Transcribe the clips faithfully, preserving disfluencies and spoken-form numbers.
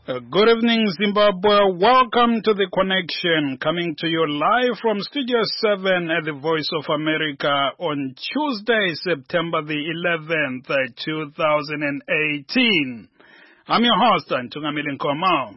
Uh, good evening, Zimbabwe. Welcome to The Connection, coming to you live from Studio seven at the Voice of America on Tuesday, September the eleventh, two thousand eighteen. I'm your host, Antungamili Nkomao.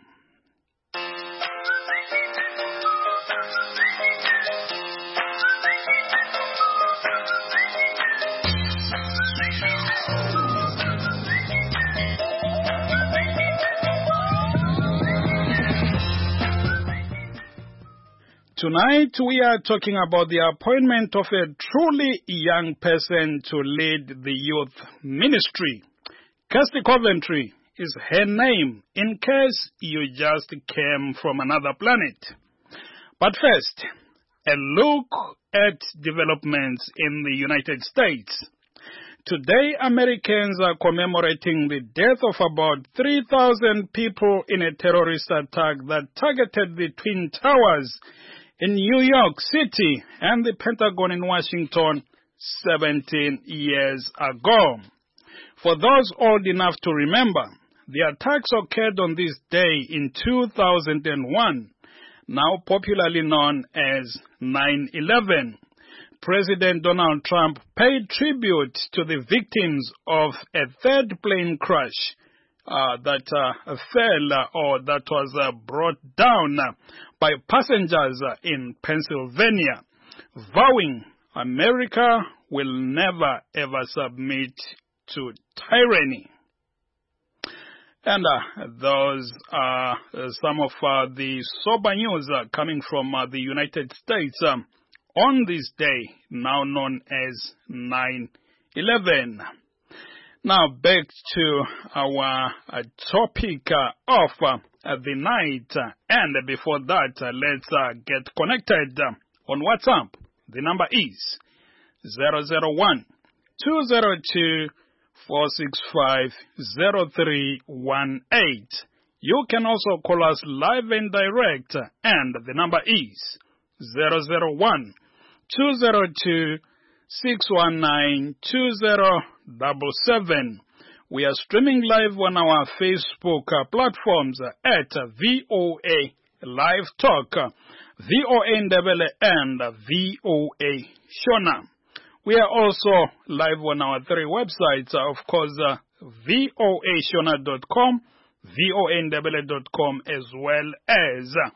Tonight, we are talking about the appointment of a truly young person to lead the youth ministry. Kirsty Coventry is her name, in case you just came from another planet. But first, a look at developments in the United States. Today, Americans are commemorating the death of about three thousand people in a terrorist attack that targeted the Twin Towers in New York City and the Pentagon in Washington seventeen years ago. For those old enough to remember, the attacks occurred on this day in two thousand one, now popularly known as nine eleven. President Donald Trump paid tribute to the victims of a third plane crash Uh, that uh, fell uh, or that was uh, brought down uh, by passengers uh, in Pennsylvania, vowing America will never ever submit to tyranny. And uh, those are uh, some of uh, the sober news uh, coming from uh, the United States um, on this day, now known as nine eleven. Now back to our uh, topic uh, of uh, the night, uh, and before that, uh, let's uh, get connected uh, on WhatsApp. The number is zero zero one, two zero two, four six five, zero three one eight. You can also call us live and direct, and the number is zero zero one, two zero two, six one nine, two zero double seven. We are streaming live on our Facebook uh, platforms uh, at uh, V O A Live Talk, uh, V O A Ndebele, and uh, V O A Shona. We are also live on our three websites, uh, of course, uh, V O A Shona dot com, V O A Ndebele dot com, as well as uh,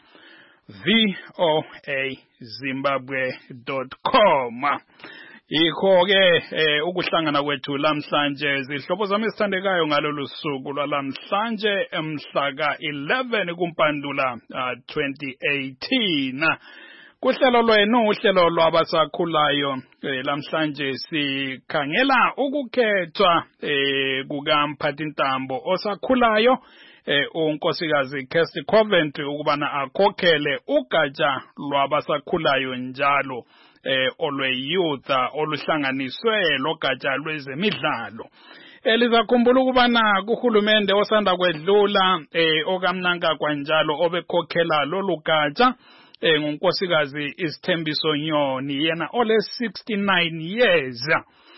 V O A Zimbabwe dot com. Ikho-ke eh, ukuhlangana kwethu lamhlanje zihlobo zami esithandekayo ngalolu suku lwalamhlanje emhla ka eleven kuMpandula uh, twenty eighteen. Kuhlelo lwenu uhlelo lwabasakhulayo eh, lamhlanje sikhangela ukukhethwa eh, kukamphathintambo osakhulayo eh, unkosikazi Kirsty Coventry ukubana akhokhele ugatsha lwabasakhulayo njalo eh olwe youth oluhlanganiswe logatsha lwezemidlalo. Elizakhumbula ukubana kuhulumende osanda kwedlula eh okamnanka kwanjalo obekhokhela lolugatsha eh ngunkosikazi Isithembiso Nyoni, yena ole sixty-nine years.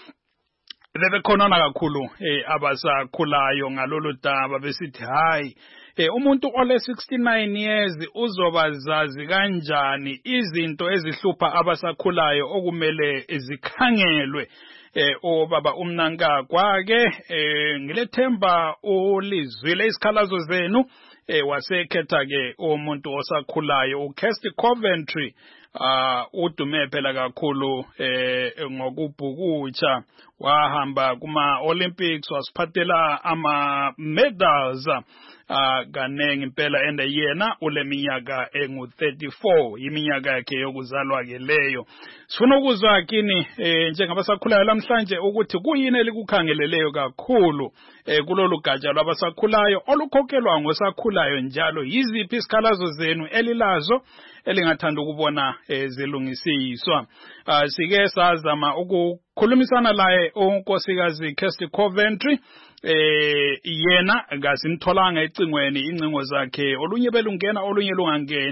Bebekhonana kakhulu eh abasakhulayo ngalolu daba besithi hayi Eh, umuntu ole sixty-nine years uzobazazi kanjani izinto ezihlupha abasakhulayo okumele zikhangelwe. Eh, obaba umnanka kwake eh, ngilethemba ulizwile isikhalazo zenu eh, wasekhetha ke umuntu osakhulayo uKirsty Coventry. Uh, udume phela kakhulu eh, ngokubhukutsha, wahamba kuma Olympics, wasiphathela ama medals uh, kanengi impela, ende yena ule minyaka engu thirty-four, iminyaka yakhe yokuzalwa ke leyo. Sifuna ukuzwa kini eh, njengabasakhulayo lamhlanje ukuthi kuyini elikukhangeleleyo kakhulu eh, kulolu gatsha lwabasakhulayo olukhokhelwa ngosakhulayo njalo. Yiziphi isikhalazo zenu elilazo elingathanda ukubona eh, zilungisiswa? Uh, sike sazama ukukhulumisana laye unkosikazi Kirsty Coventry. Eh, yena ngasimtholanga ecingweni, incingo zakhe olunye belungena olunye lungangeni.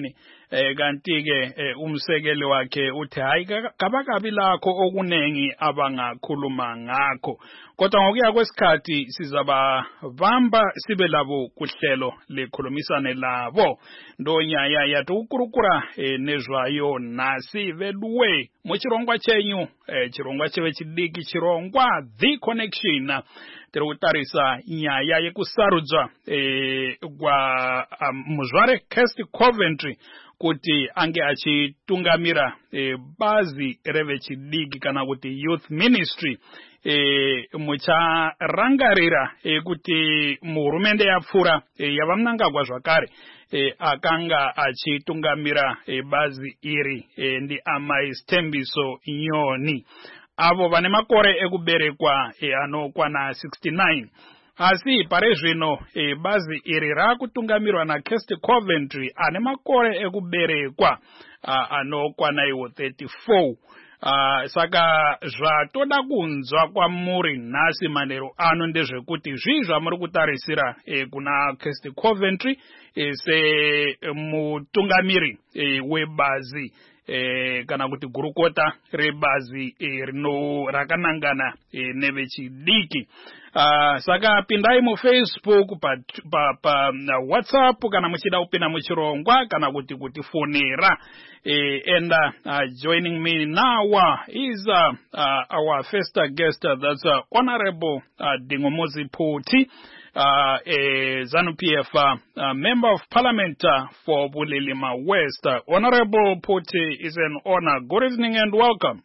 eh kanti ke umsekeli wakhe uthi hayi kabakabi lakho okunengi abangakhuluma ngakho kodwa ngokuya kwesikhathi sizaba bamba sibe labo kuhlelo lekhulumisane labo ndonyaya yathi ukurukura eh, nezwayo nasi veduwe muchirongwa chenyu eh, chirongwa chewe chidiki chirongwa The Connection tiri kutarisa nyaya yekusarudzwa eh, kwa um, muzvare Kirsty Coventry kuti ange achitungamira eh, bazi revechidiki kana kuti youth ministry eh, mucharangarira eh, kuti muhurumende yapfura eh, yavamnangagwa zvakare eh, akanga achitungamira eh, bazi iri eh, ndi amai Stembiso Nyoni avo vane makore ekuberekwa e, anokwana sixty-nine asi pare zvino e, bazi iri rakutungamirwa na Kirsty Coventry ane makore ekuberekwa anokwana iwo thirty-four. Uh, saka zvatoda kunzwa kwamuri nhasi manero ano ndezvekuti zvii zvamuri kutarisira e, kuna Kirsty Coventry e, se mutungamiri e, webazi Eh, kana kuti gurukota rebazi eh, rino rakanangana eh, nevechidiki uh, saka pindai mu Facebook pa, pa, pa uh, WhatsApp kana muchida kupinda muchirongwa kana kuti kutifonera eh, and uh, joining me now uh, is uh, uh, our first uh, guest uh, that's uh, Honorable uh, Dingomozi Poti, Uh, a ZANU-P F uh, uh, Member of Parliament uh, for Bulilima West. Uh, Honorable Poti, is an honor. Good evening and welcome.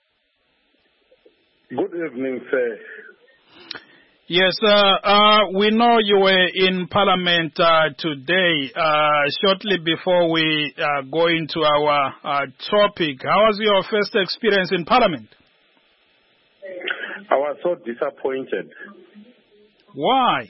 Good evening, sir. Yes, uh, uh, we know you were in Parliament uh, today, uh, shortly before we uh, go into our uh, topic. How was your first experience in Parliament? I was so disappointed. Why?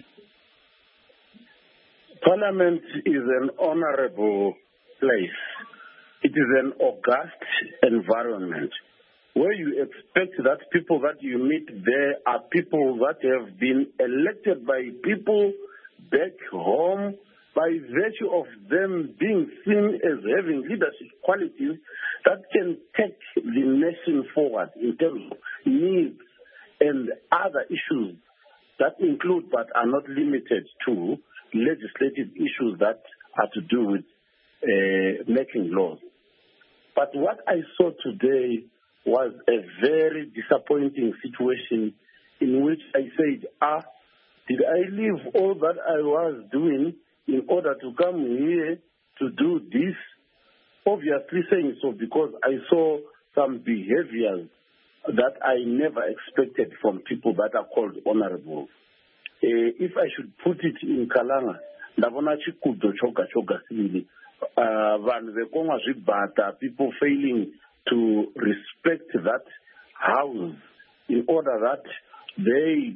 Parliament is an honorable place. It is an august environment where you expect that people that you meet there are people that have been elected by people back home by virtue of them being seen as having leadership qualities that can take the nation forward in terms of needs and other issues that include but are not limited to legislative issues that are to do with uh, making laws. But what I saw today was a very disappointing situation in which I said, ah, did I leave all that I was doing in order to come here to do this? Obviously saying so because I saw some behaviors that I never expected from people that are called honorable. Uh, if I should put it in Kalanga, ndabona chikudo choka choka sili vanhu vekongwa zvibhata, people failing to respect that house in order that they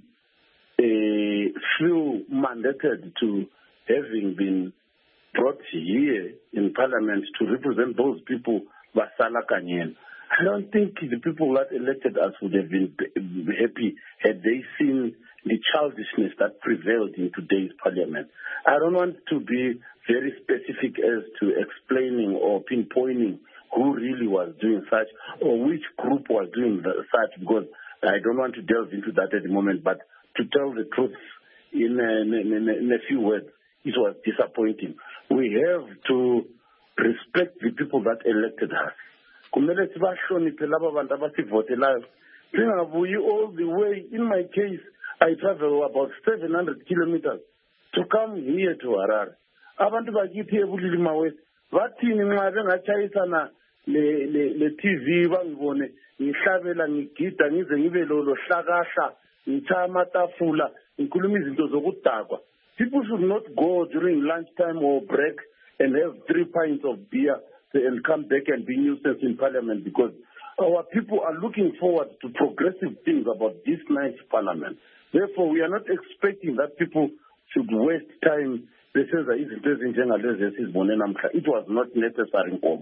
uh, feel mandated to having been brought here in Parliament to represent those people vasala kanyeni. I don't think the people that elected us would have been happy had they seen the childishness that prevailed in today's Parliament. I don't want to be very specific as to explaining or pinpointing who really was doing such or which group was doing such because I don't want to delve into that at the moment. But to tell the truth in a, in a, in a few words, it was disappointing. We have to respect the people that elected us. Kumele sibashoniphe laba bantu abasivotelayo. Singabuyi all the way. In my case, I travel about seven hundred kilometers to come here to Harare. Abantu bakithi eBulilima West bathini nxa bengachayisana le le le T V bangibone ngihlabela ngigida ngize ngibe lo hlakahla ngitha amatafula ngikhuluma izinto zokudakwa. People should not go during lunchtime or break and have three pints of beer and come back and be nuisance in Parliament because our people are looking forward to progressive things about this nice Parliament. Therefore, we are not expecting that people should waste time. It was not necessary.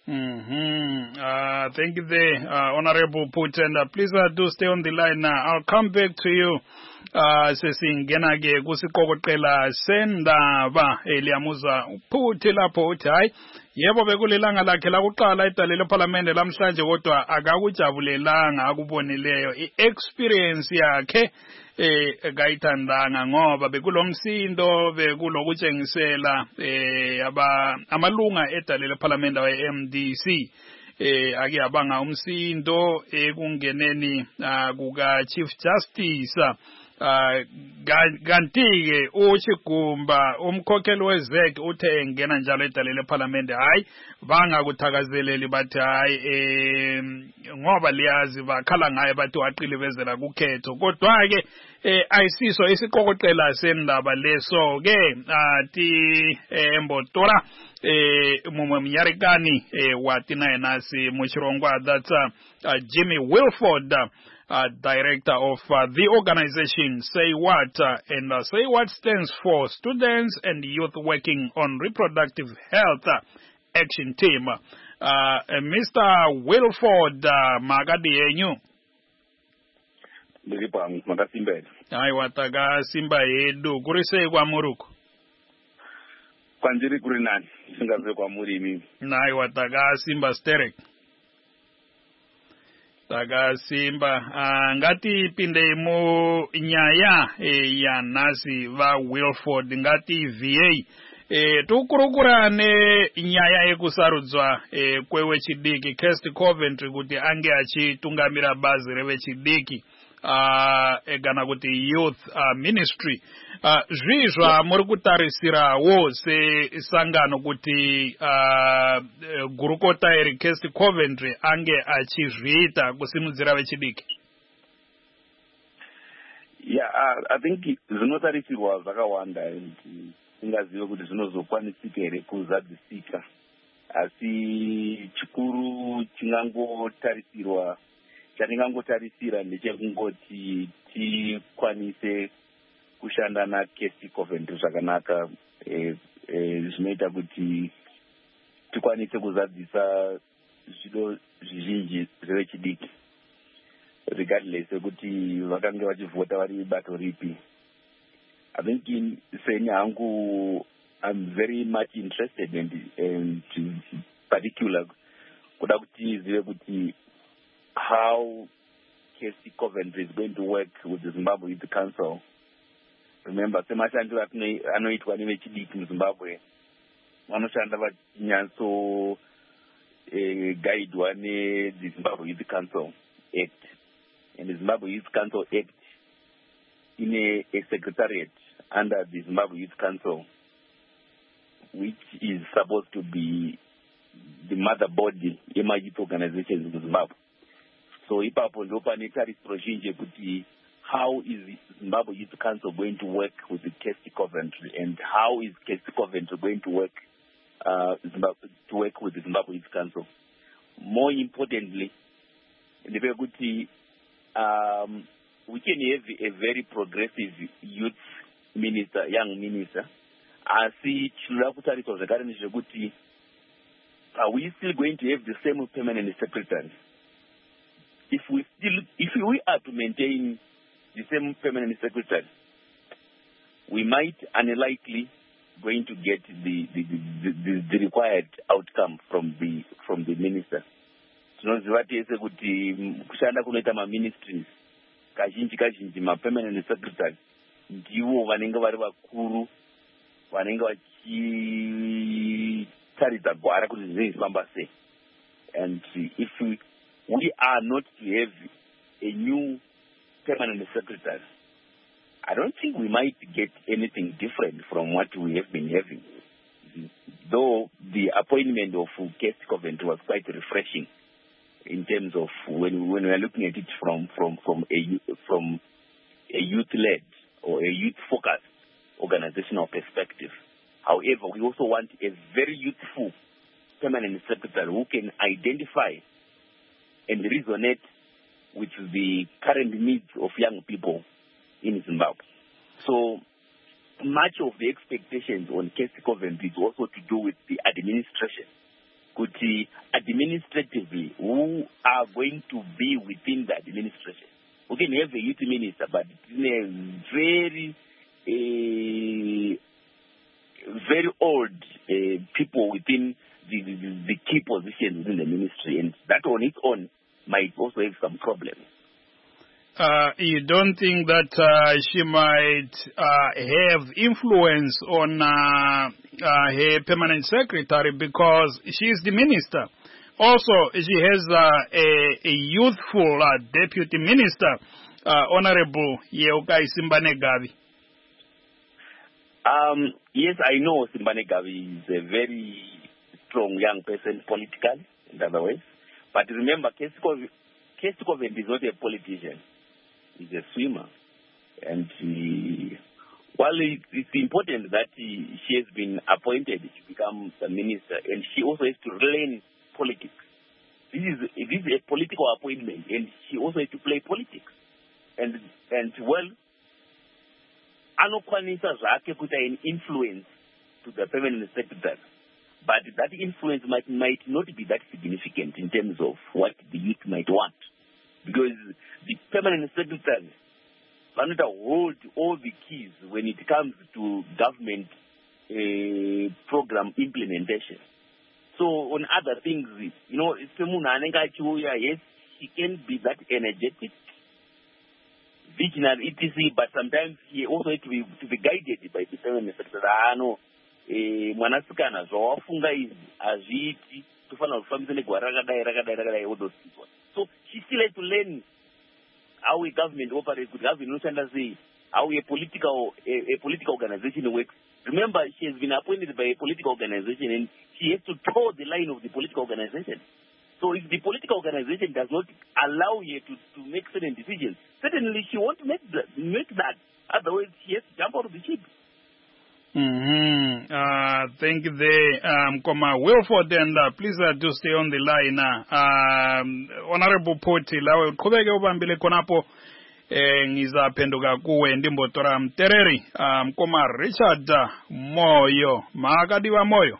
Mm-hmm. Uh, thank you there, uh, Honorable Putenda. Please uh, do stay on the line now. I'll come back to you. Uh, sesingena ke kusiqokoqela sendaba eliyamuza uphuthi lapho uthi hayi yebo bekulilanga lakhe lakuqala edalele eParliament lamhlanje kodwa akakujabulelanga akubonileyo i-experience yakhe eh kayithandanga ngoba bekulomsindo bekulokutshengisela eh aba amalunga edalele eParliament we-M D C eh ake yabanga umsindo ekungeneni kuka Chief Justice Uh, kanti-ke uChigumba umkhokheli wezek uthe engena njalo edalele eParliament hayi bangakuthakazeleli bathi hayi eh ngoba liyazi bakhala ngaye bathi waqilibezela kukhetho kodwa-ke eh ayisiso isiqokoqela sendaba leso ke athi embotora eh mumwe mnyarekani eh wathi naye nasi muchirongwa that's uh, uh, Jimmy Wilford uh, Uh, director of uh, the organization Say What, uh, and uh, Say What stands for Students and Youth Working on Reproductive Health uh, Action Team. Uh, uh, Mister Wilford uh, Magadi yenyu. Hai wataga simba yedu kurise kwa muruku. Kwanjiri kurinani singaze kwa muri mimi. Hai wataga simba sterek. Taga simba uh, ngati pinde mo nyaya e, ya nasi va Wilford ngati V A e, tukurukurane nyaya ekusarudzwa e, kwewe chidiki Kirsti Coventry kuti ange achitungamira bazi rewe chidiki uh, egana kuti youth uh, ministry uh, zvizva muri kutarisirawo sesangano kuti uh, gurukota iri Kirsti Coventry ange achizviita kusimudzira vechidiki. Yeah, uh, I think zvinotarisirwa zvakawanda tingazive kuti zvinozokwanisika here kuzadzisika asi chikuru chingangotarisirwa chatingangotarisira ndechekungoti tikwanise kushanda naKirsti Coventry zvakanaka eh, eh, zvinoita kuti tikwanise kuzadzisa zvido zvizhinji zvevechidiki regardless ekuti vakange vachivhota vari bato ripi. I think in seni hangu I'm very much interested in, in particular kuda kuti zive kuti how Kirsti Coventry is going to work with the Zimbabwe Youth Council. Remember, semashandiro anoitwa nevechidiki muZimbabwe vanoshanda vachinyaso eh, guidwa neThe Zimbabwe Youth Council Act. And the Zimbabwe Youth Council Act in a, a secretariat under the Zimbabwe Youth Council, which is supposed to be the mother body in my youth organizations in Zimbabwe. So ipapo ndo pane tarisiro zhinji kuti how is the Zimbabwe Youth Council going to work with the Kirsti Coventry, and how is Kirsti Coventry going to work uh, Zimbabwe, to work with the Zimbabwe Youth Council? More importantly, kuti um, we can have a very progressive youth minister, young minister. Asi chinoda kutariswa zvakare ndezvekuti are we still going to have the same permanent secretary? If we still, if we are to maintain the same permanent secretary, we might unlikely going to get the the, the, the, the required outcome from the from the minister. Tinoziva tese kuti kushanda kunoita ma-ministries kazhinji kazhinji ma-permanent secretary ndivo vanenge vari vakuru vanenge vachitaridza gwara kuti zvinofamba sei. And if we we are not to have a new permanent secretary, I don't think we might get anything different from what we have been having. Though the appointment of Kirsti Coventry was quite refreshing in terms of when when we are looking at it from from from a from a youth-led or a youth-focused organizational perspective. However, we also want a very youthful permanent secretary who can identify and resonate with the current needs of young people in Zimbabwe. So much of the expectations on Kirsti Coventry is also to do with the administration kuti administratively who are going to be within the administration. We can have a youth minister, but in a very, uh, very old uh, people within the, the, the key positions in the ministry, and that on its own might also have some problems. Uh, you don't think that uh, she might uh, have influence on uh, uh, her permanent secretary because she is the minister? Also, she has uh, a, a youthful uh, deputy minister, uh, Honorable Yeukai Simbane Gavi. Um, yes, I know Simbane Gavi is a very strong young person politically, in other ways. But remember, Kesi Covent is not a politician. He's a swimmer. And he, while it, it's important that he, she has been appointed to become the minister, and she also has to learn politics. This is, this is a political appointment, and she also has to play politics. And, and well, anokwanisa zvake kuita an influence to the permanent secretary. But that influence might, might not be that significant in terms of what the youth might want. Because the permanent secretary want to hold all the keys when it comes to government uh, program implementation. So on other things, you know, yes, he can be that energetic, vigilant, et cetera. But sometimes he also has to be, to be guided by the permanent secretary. I know, mwanasikana zvawafunga izvi hazviiti tofanira kufambisa negwara rakadai rakadai rakadai all those people. So she still has to learn how a government operates, good government inoshanda sei, how a political a, a political organization works. Remember, she has been appointed by a political organization and she has to toe the line of the political organization. So if the political organization does not allow her to, to make certain decisions, certainly she won't make that, make that. Otherwise, she has to jump out of the ship. Mm-hmm. Uh, thank you there, um, Koma Wilford, and uh, please uh, do stay on the line. Uh, um, Honorable Poti, lawe kubeke ubambile konapo eh, ngiza penduka kuwe ndimbotora mtereri um, Koma Richard uh, Moyo maakadiwa Moyo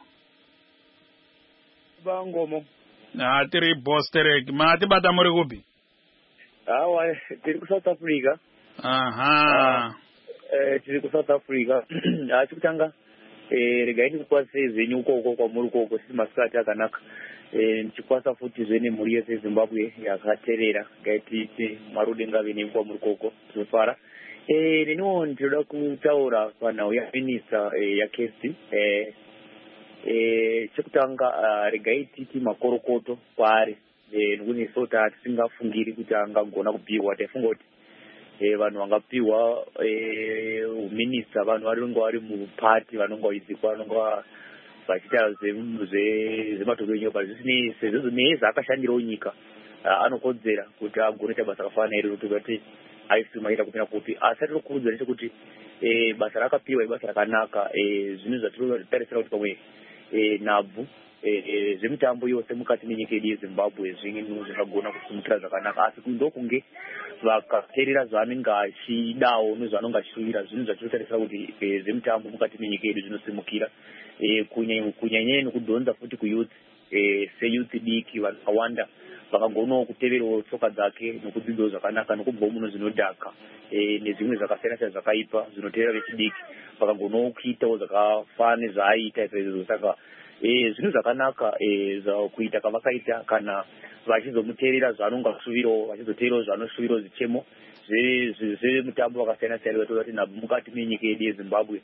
bangomo na tiri boss terek maati bata muri kupi awa tiri ku South Africa. Aha. Uh, Eh, tiri ku South Africa. Achikutanga eh regaini kukwase zenyu uko uko kwa muri uko sisi masikati akanaka. Eh nchikwasa futi zene muri yese Zimbabwe yakaterera gaiti marude ngave ne kwa muri uko tufara. Eh nino ndinoda kutaura pana uya minister eh, ya Kesi eh eh chikutanga uh, regaiti ti makorokoto kwari eh nguni sota tisingafungiri kuti angagona kupiwa tefunga kuti eh vanhu vangapiwa eh minister vanhu varingo vari mu party vanonga izikwa vanonga vachita zve zvematokeo pazvisine sezvo neza akashandirawo nyika anokodzera kuti agone basa rakafana iri kuti kuti aisi maita kupina kupi asati rokurudzira nechekuti eh basa rakapiwa ibasa rakanaka eh zvinhu zvatinotarisira kuti pamwe eh nabvu eh zvemutambo yose mukati menyika yedu yeZimbabwe zvinhu zvakagona kusimukira zvakanaka asi kundokunge vakaterera zvanenge achidawo nezvanonga achishuvira zvinhu zvatinotarisira kuti zvemutambo mukati menyika yedu zvinosimukira kunyanyanyanya nekudhonza futi kuyouth seyouth diki vakawanda vakagonawo kuteverawo tsoka dzake nekudzidzawo zvakanaka nekubvawo muno zvinodhaka nezvimwe zvakasiyana siyana zvakaipa zvinotevera vechidiki vakagonawo kuitawo zvakafana nezvaaiita izvo. Saka zvinhu zvakanaka kuita kavakaita kana vachizomuteerera zvanonga kusuvirawo vachizoteerawo zvanoshuvirawo zvichemo zvemutambo vakasiyana siyana vatoda kuti nhabvu mukati menyika yedu yeZimbabwe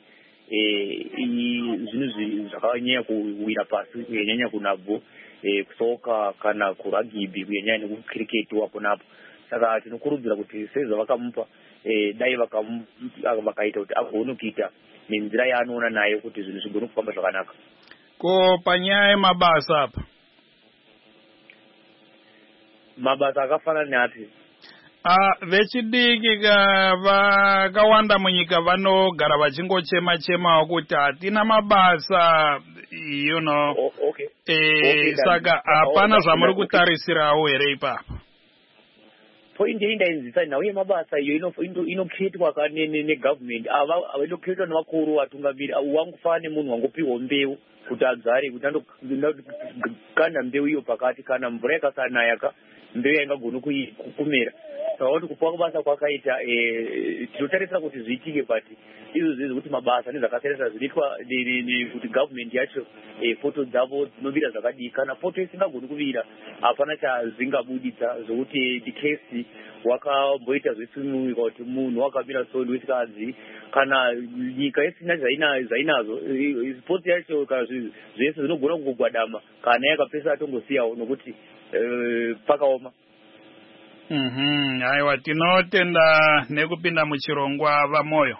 zvinhu zvakanyanya kuwira pasi kunyanya kunhabvu kusoka kana kuragibhi kunyanya nekukiriketi wapo napo. Saka tinokurudzira kuti sezvavakamupa dai vakaita kuti agone kuita nenzira yaanoona nayo kuti zvinhu zvigone kufamba zvakanaka. Ko panyaya yemabasa apa mabasa akafana neapi? Uh, vechidiki vakawanda munyika vanogara vachingochema chema kuti hatina mabasa, you know. Oh, okay. Eh, okay, saka hapana zvamuri kutarisirawo here ipapa? point yendayenzisa nawo yemabasa iyo ino inokhethwa kane ne-government ava inokhethwa navakuru vatungamiri wangufane munhu wangopiwa mbeu kuti adzare kuti andokanda mbeu iyo pakati kana mvura yakasanayaka mbeu yaingagona kumera saka kuti kupuwa kubasa kwakaita tinotarisira kuti zviitike but izvo zvezvo kuti mabasa nezvakasiyana zvinoitwa kuti government yacho poto dzavo dzinovira zvakadii kana poto isingagoni kuvira hapana chazvingabuditsa zvokuti dikesi wakamboita zvisununguka kuti munhu wakamira so ndisikadzi kana nyika isina zvainazo spoti yacho kana zvese zvinogona kungogwadama kana yakapesa atongosiyawo nokuti pakaoma. Mhm, aiwa tinotenda nekupinda muchirongwa vamoyo.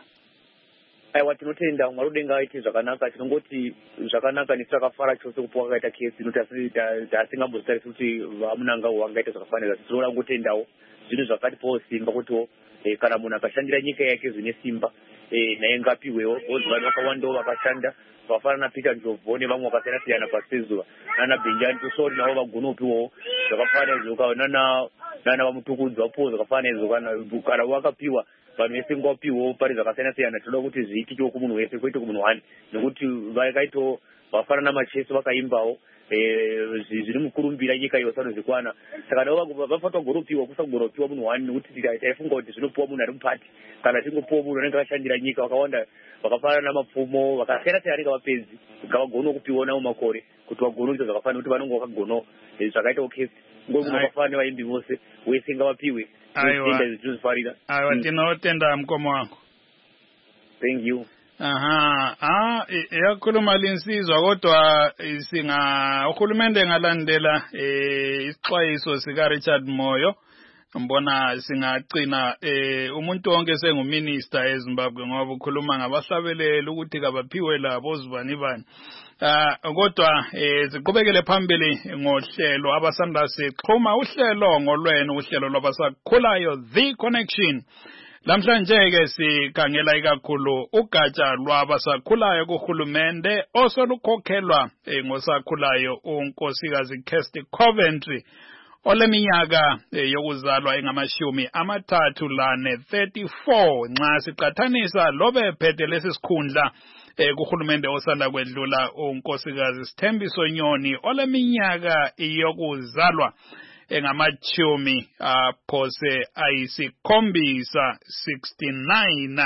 Aiwa tinotenda Mwari udenga aite zvakanaka tinongoti zvakanaka netakafara chose kupuwa kaita kesi noti tasingambozitarisira kuti vamunanga wangaita zvakafanira tinoda kungotendawo zvinhu zvakati posimba kuti kana munhu akashandira nyika yake zvine simba naye ngapiwewo bozi vanhu vakawandawo vakashanda vafana naPeter Ndlovu nevamwe vakasiyana siyana pasi zuva nana Benjani Tosori navo vagona kupiwawo zvakafanira izvo nana nana vamutukudzi vapuwa zvakafanira izvo kana wakapiwa vanhu vese ngapiwawo pari zvakasiyana siyana tinoda kuti zviitikewo kumunhu wese kwete kumunhu wani nekuti vakaitawo vafana namacheso vakaimbawo zviri mukurumbira nyika iyo sanozvikwana saka navo vafanira kugoropiwa kusagona kupiwa munhu wani nekuti taifunga kuti zvinopiwa munhu ari mupati kana tingopiwa munhu anenge akashandira nyika vakawanda vakafana namapfumo vakasiyana siyana anenge vapedzi ngavagona kupiwa navo makore kuti vagone kuita zvakafanira kuti vanenge vakagonawo zvakaitawo kesi ngomunhu vakafana vaimbi vose wese ngavapiwe zvinozifarira. Aiwa tinotenda mkomo wako. Thank you. Aha, ah yakhuluma linsizwa kodwa singa uhulumende ngalandela eh isixwayiso sika Richard Moyo mbona singagcina eh umuntu wonke senguminister eZimbabwe ngoba ukhuluma ngabahlabeleli ukuthi kabaphiwe labo zibani bani. Ah kodwa eh siqhubekele phambili ngohlelo abasanda sixhuma uhlelo ngolweno uhlelo lwabasakhulayo The Connection. Namhlanje ke sikhangela ikakhulu ugatsha lwabasakhulayo kuhulumende osolukhokhelwa ngosakhulayo unkosikazi Kirsty Coventry oleminyaka yokuzalwa engamashumi amathathu lane thirty-four nxa siqathanisa lobe phethe lesisikhundla kuhulumende osanda kwedlula unkosikazi Sithembiso Nyoni oleminyaka yokuzalwa engamachumi aphose ayisikhombisa sixty-nine.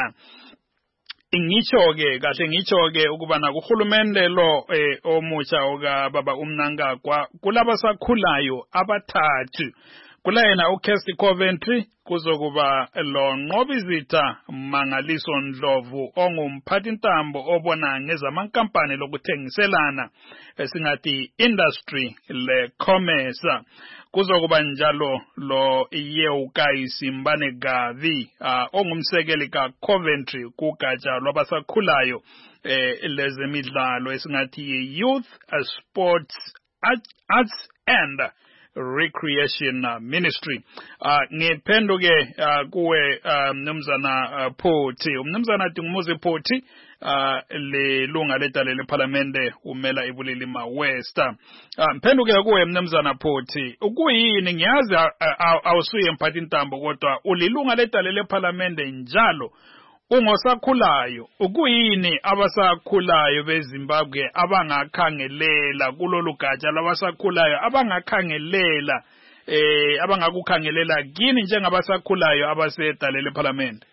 Ingitsho ke kahle ngitsho ke ukuba na kuhulumende lo omutsha oka baba uMnangagwa kulabasakhulayo abathathu kulayena uKirsty Coventry kuzokuba lo Nqobizitha Mangaliso Ndlovu ongumphathi ntambo obona ngezamankampani lokuthengiselana esingathi industry le commerce kuzokuba njalo lo Yeukai Simbane Gavi ongumsekeli ka Coventry kugatsha lwabasakhulayo lezemidlalo esingathi Youth Sports Arts and Recreation Ministry. Uh, ngiphenduke uh, kuwe uh, mnumzana uh, Phothi umnumzana Dingumuzi Phothi uh, lelunga ledale leParliamente umela iBulilima West. Uh, mphenduke kuwe mnumzana Phothi ukuyini ngiyazi awusuye mphathi ntambo kodwa ulilunga ledale leParliamente njalo ungosakhulayo ukuyini abasakhulayo beZimbabwe abangakhangelela kulolu gatsha labasakhulayo abangakhangelela eh abangakukhangelela kini njengabasakhulayo abasedale leParliament?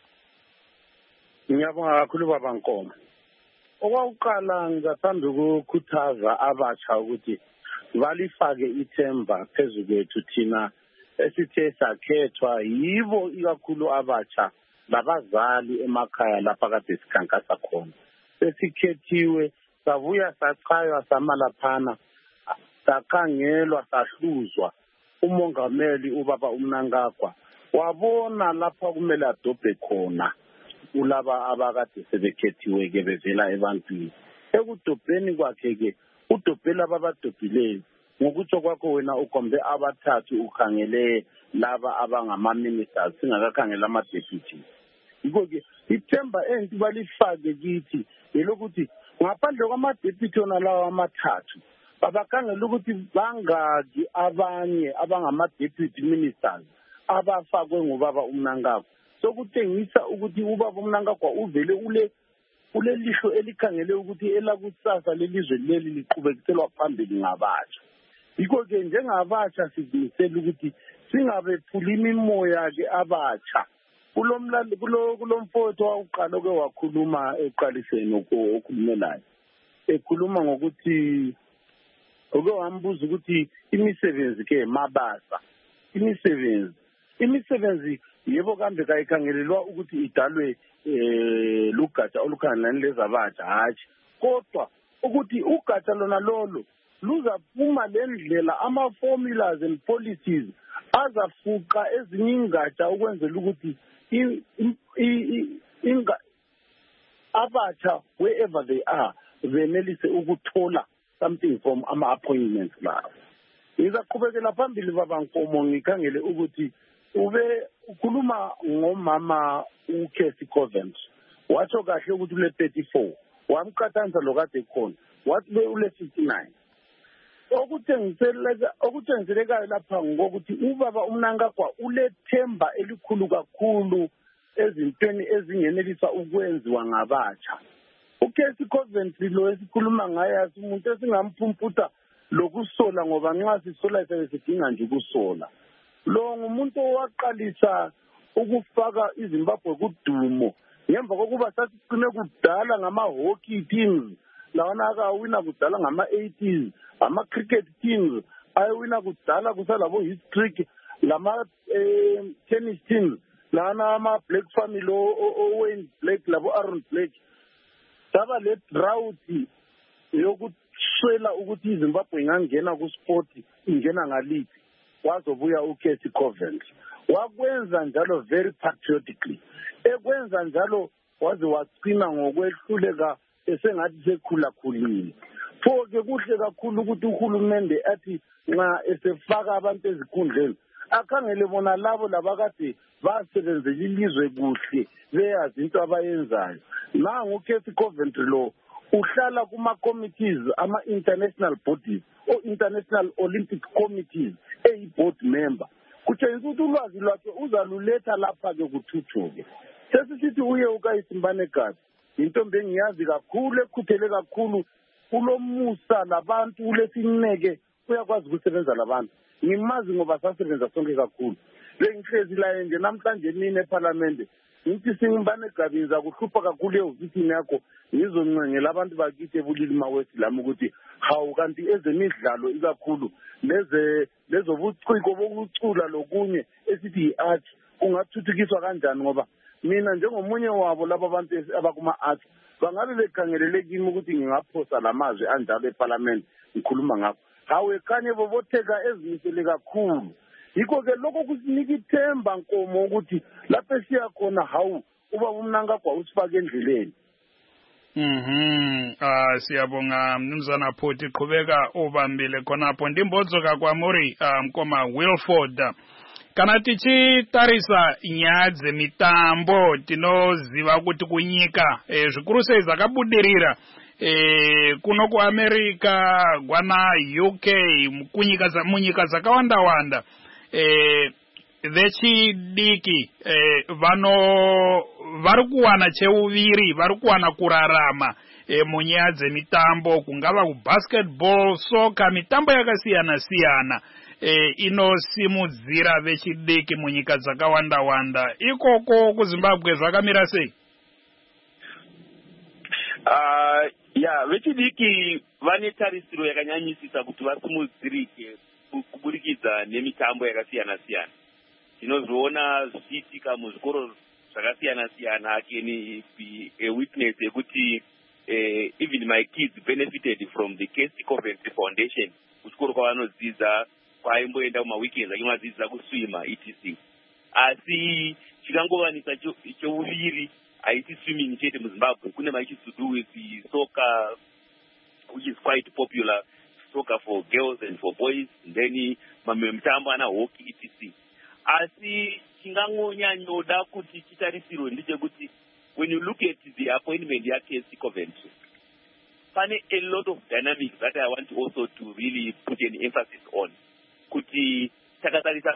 Ngiyabonga kakhulu baba Nkomo. Okwaqala ngizathanda ukukhuthaza abatsha ukuthi balifake ithemba phezulu kwethu thina esithe sakhethwa yibo ikakhulu abatsha labazali emakhaya lapha kade sikhankasa khona. Sesikhethiwe savuya sachaywa samalaphana sakhangelwa sahluzwa umongameli ubaba uMnangagwa wabona lapha kumele adobhe khona ulaba abakade sebekhethiwe ke bevela ebantwini. Ekudobheni kwakhe ke udobhela babadobhileyo ngokutsho kwakho wena ukombe abathathu ukhangele laba abangama ministers singakakhangela ama deputies. Yiko ke ithemba enti balifake kithi elokuthi ngaphandle kwama deputy onalawa amathathu babakhangela ukuthi bangaki abanye abangama deputy ministers abafakwe ngubaba uMnangagwa sokutshengisa ukuthi ubaba uMnangagwa uvele ule ule lihlo elikhangele ukuthi elakusasa lelizwe leli liqhubekiselwa phambili ngabatsha. Yikho-ke njengabatsha sizimisela ukuthi singabe phula imimoya-ke abatsha. Kulomlando kulo kulomfowethu wawuqala oke wakhuluma eqaliseni okhulumelayo. Ekhuluma ngokuthi oke wambuza ukuthi imisebenzi ke mabasa. Imisebenzi. Imisebenzi yebo kambe kayikhangelelwa ukuthi idalwe eh lugatsha olukhangelane lezabatsha hatshi. Kodwa ukuthi ugatsha lona lolo luzaphuma lendlela ama formulas and policies azafuqa ezinye ingatsha ukwenzela ukuthi inga abatsha wherever they are benelise ukuthola something from ama appointments lawo. Ngizaqhubekela phambili baba Nkomo ngikhangele ukuthi ube ukhuluma ngomama uKesi Coventry watsho kahle ukuthi ule thirty-four wamqathanisa lo kade khona wathi ule fifty-nine. Okuthengiseleka okuthengiselekayo lapha ngokuthi ubaba uMnangagwa ulethemba elikhulu kakhulu ezintweni ezingenelisa ukwenziwa ngabatsha. uKesi Coventry lo esikhuluma ngaye asimuntu esingamphumputa lokusola ngoba nxa sisola sesidinga nje ukusola. Lo ngumuntu owaqalisa ukufaka iZimbabwe kudumo ngemva kokuba sasiqine kudala ngama hockey teams lawana akawina kudala ngama eighties ama cricket teams ayewina kudala kusalabo history lama eh, tennis teams lana ama Black family Owen Black labo Aaron Black saba le drought yokuswela ukuthi iZimbabwe ingangena ku sport ingena ngalithi wazobuya uKesi Coventry wakwenza njalo very patriotically ekwenza njalo waze waqina ngokwehluleka esengathi sekhula khulile. Pho ke kuhle kakhulu ukuthi uhulumende athi nxa esefaka abantu ezikhundleni akhangele bona labo labakade basebenzele ilizwe kuhle beyazi into abayenzayo. Nangu uKesi Coventry lo uhlala kuma committees ama international bodies o international Olympic committees a board member. Kutshengisa ukuthi ulwazi lwakhe uzaluletha lapha ke kuthuthuke. Sesisithi uye ukayiSimbane Gadi intombi engiyazi kakhulu ekhuthele kakhulu kulomusa labantu ulesineke uyakwazi ukusebenza labantu. Ngimazi ngoba sasebenza sonke kakhulu. Bengihlezi la nje namhlanje mina eParliament ngithi Simbane Gadi ngiza kuhlupha kakhulu ehofisini yakho ngizoncengela abantu bakithi ebulilima wethu lami ukuthi hawu kanti ezemidlalo ikakhulu leze lezobuciko bokucula lokunye esithi iart ungathuthukiswa kanjani ngoba mina njengomunye wabo laba abantu abakuma art bangabe bekhangelele kimi ukuthi ngingaphosa lamazwi anjalo eParliament ngikhuluma ngakho hawe kanye bobotheka ezimisele kakhulu. Yikho ke lokho kusinika ithemba Nkomo ukuthi lapho esiya khona hawu uba uMnangagwa usifake endleleni. Mhm ah siyabonga mnumzana Phothi qhubeka ubambile khonapho ndimbodzo kakwamuri Mkoma Wilford kana tichi tarisa nyadze mitambo tinoziva ukuthi kunyika eh, zvikuru sei zvakabudirira eh, kuno kuAmerica gwana U K kunyika za munyika zakawanda wanda eh, vechidiki eh, vano vari kuwana cheuviri vari kuwana kurarama eh, munyaya dzemitambo kungava kubasketball soccer mitambo yakasiyana siyana eh, inosimudzira vechidiki munyika dzakawanda wanda. Ikoko kuZimbabwe zvakamira sei? Uh, yeah, vechidiki vane tarisiro yakanyanyisisa kuti vasimudzirike kuburikidza nemitambo yakasiyana siyana. Tinozoona zvichiitika muzvikoro zvakasiyana siyana. I can be a witness yekuti uh, even my kids benefited from the Kesi Coventry Foundation kuchikoro kwavanodzidza kwaimboenda kumaweekends achimadzidza kuswima etc. Asi chikangovanisa cheuviri haisi swimming chete muZimbabwe, kune maichi to do with the soccer which is quite popular, soccer for girls and for boys, and then mamwe mitambo ana hockey etc. Asi chingangonyanya kuti chitarisirwe ndechekuti when you look at the appointment ya Kesi Coventry, pane a lot of dynamics that I want also to really put an emphasis on. Kuti takatarisa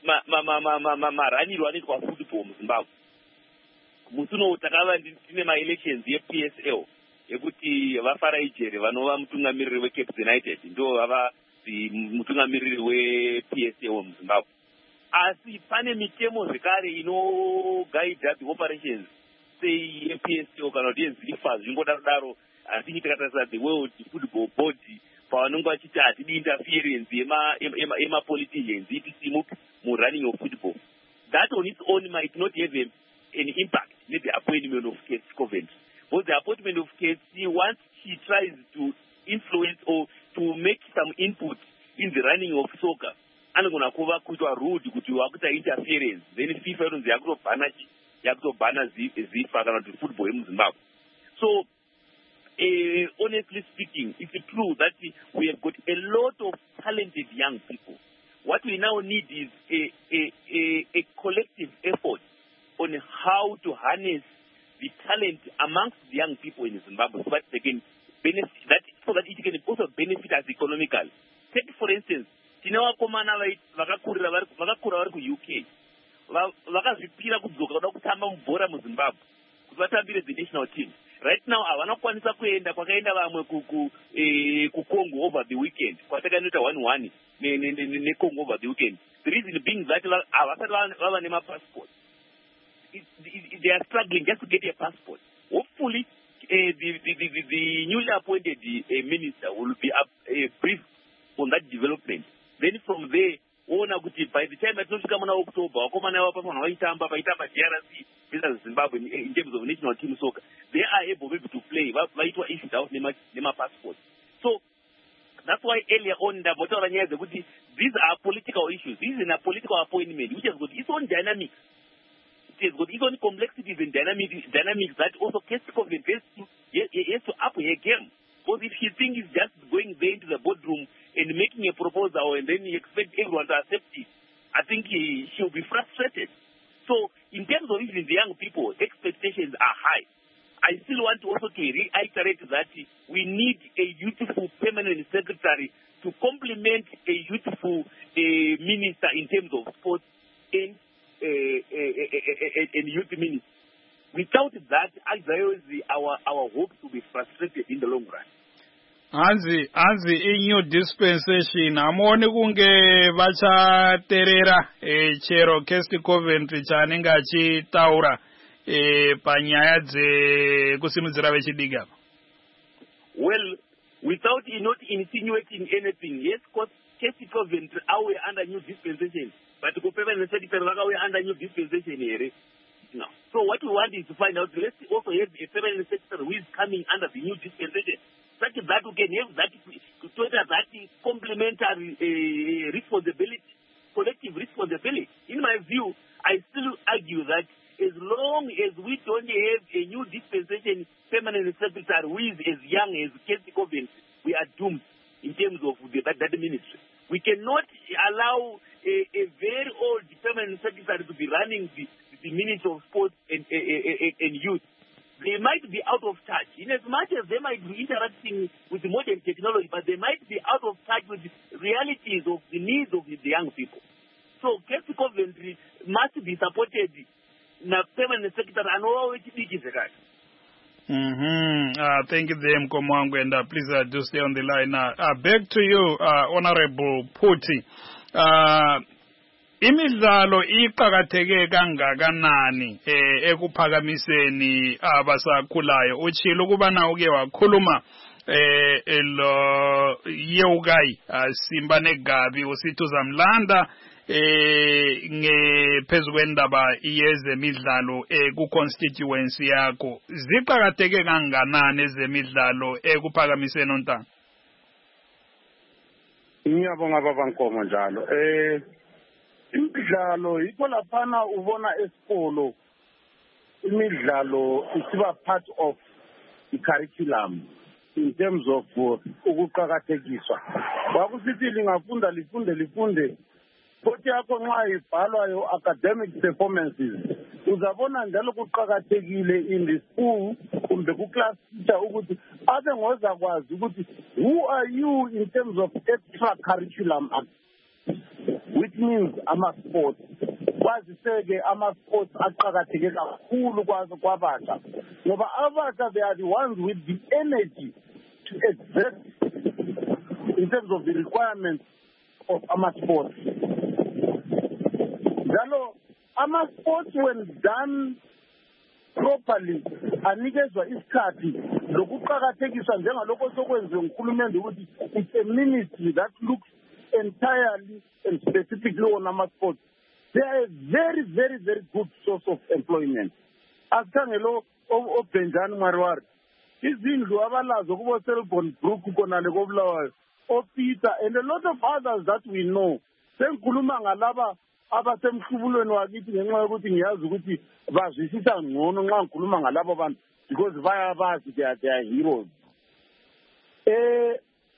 maranirwo anoitwa football muZimbabwe. Musi uno takava tine maelections ye-P S L yekuti vafara ijere vanova mutungamiriri weCape United ndo vava mutungamiriri we-P S L muZimbabwe. Asi pane mitemo zvekare inogaidha the operations sei ye-P S L kana kuti yeZIFA zvingodaro asi tikatarisa the World Football Board pavanenge vachiti hatidi interference yemapoliticians itisimuke murunning of football. That on its own might not have a, an impact, maybe appointment of Casey Coventry. But the appointment of Casey, once she tries to influence or to make some input in the running of soccer, and going to cover kutwa rude kutwa kuta interference, then FIFA runs the agro banachi, the agro bana zifa kana to football in Zimbabwe. So, uh, honestly speaking, it's true that we have got a lot of talented young people. What we now need is a, a, a, a collective effort on how to harness the talent amongst the young people in Zimbabwe so that they can benefit, that, so that it can also benefit us economically. Take, for instance, tinawakomana vakakurira vari ku-U K vakazvipira kudzoka kuda kutamba mubhora muZimbabwe kuti vatambire the national team. Right now havana kukwanisa kuenda kwakaenda vamwe kuCongo over the weekend kwatakanoita one one neCongo over the weekend. The reason being that havasati vava nemapassport. They are struggling just to get a passport. Hopefully uh, the, the, the, the newly appointed uh, minister will be up, uh, briefed on that development. Then from there, by the time that not come on October, Zimbabwe in terms of national team soccer, they are able maybe to play. Issued out Nema passport. So that's why earlier on the these are political issues. This is a political appointment which has got its own dynamics. It has got its own complexities and dynamics, dynamics that also Casey Coventry has to, has to up her game. Because if she thinks it's just going there into the boardroom and making a proposal and then you expect everyone to accept it, I think he, she'll be frustrated. So in terms of even the young people, expectations are high. I still want to also to reiterate that we need a youthful permanent secretary to complement a youthful uh, minister in terms of sports and, uh, uh, and youth minister. Without that, our, our hopes will be frustrated in the long run. Hanzi, Hanzi, in your dispensation, amone kunge vacha terera e chero Casey Coventry chaninga chi taura e panyaya dze kusimudzira vechidiga. Well, without not insinuating anything, yes, Casey Coventry are under new dispensation, but the permanent secretary are under new dispensation here. No. So what we want is to find out, let's also have a permanent secretary who is coming under the new dispensation, such that we can have that, to that complementary uh, responsibility, collective responsibility. In my view, I still argue that as long as we don't have a new dispensation permanent secretary who is as young as Casey Coventry, we are doomed in terms of the, that, that ministry. We cannot allow a, a very old permanent secretary to be running the the Ministry of Sports and, and, and Youth. They might be out of touch. In as much as they might be interacting with the modern technology, but they might be out of touch with the realities of the needs of the young people. So Casey Coventry must be supported. Na permanent secretary and all which is that. Mm-hmm. Uh, thank you, them, Komwangu, and uh, please uh, do stay on the line. Uh, uh, back to you, uh, Honorable Puti. Uh, Imidlalo iqhakatheke kangakanani eh ekuphakamiseni abasakhulayo utshilo kuba na uke wakhuluma eh lo yeukai Simba negabi usithi uzamlanda eh ngephezukendaba yezemidlalo eh ku constituency yakho ziqhakatheke kanganani ezemidlalo ekuphakamiseni ontanga. Ngiyabonga baba Nkomo njalo eh imidlalo yikho laphana ubona esikolo imidlalo isiba part of the curriculum in terms of ukuqhakathekiswa kwakusithi lingafunda lifunde lifunde kodwa yakho nxa ibhalwa academic performances uzabona njalo kuqhakathekile in the school kumbe ku class teacher ukuthi abe ngozakwazi ukuthi who are you in terms of extra curriculum. which means ama-sports. Kwaziseke ama-sports aqakatheke kakhulu kwazo kwabatsha. Ngoba abatsha, they are the ones with the energy to exert in terms of the requirements of ama-sports. Njalo, ama-sports when done properly anikezwa isikhathi lokuqakathekiswa njengalokho sokwenziwe nguhulumende ukuthi it's a ministry that looks entirely and specifically on ama-sports. They are a very, very, very good source of employment. Asikhangelo oBenjani Marwari, izindlu abalazo kubo Selborne Brook konale koBulawayo, oPeter and a lot of others that we know. Sengikhuluma ngalaba abasemhlubulweni wakithi ngenxa yokuthi ngiyazi ukuthi bazwisisa ngcono nxa ngikhuluma ngalabo bantu because bayabazi they are, they are heroes. Eh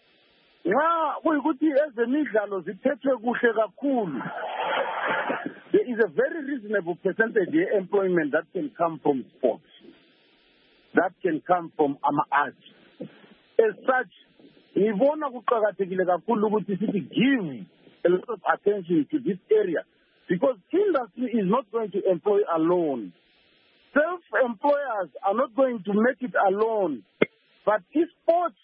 nxa kuyikuthi ezemidlalo zithethwe kuhle kakhulu, there is a very reasonable percentage of employment that can come from sports, that can come from ama-arts. As such, ngibona kuqakathekile kakhulu ukuthi sithi give a lot of attention to this area because industry is not going to employ alone. Self-employers are not going to make it alone. But if sports,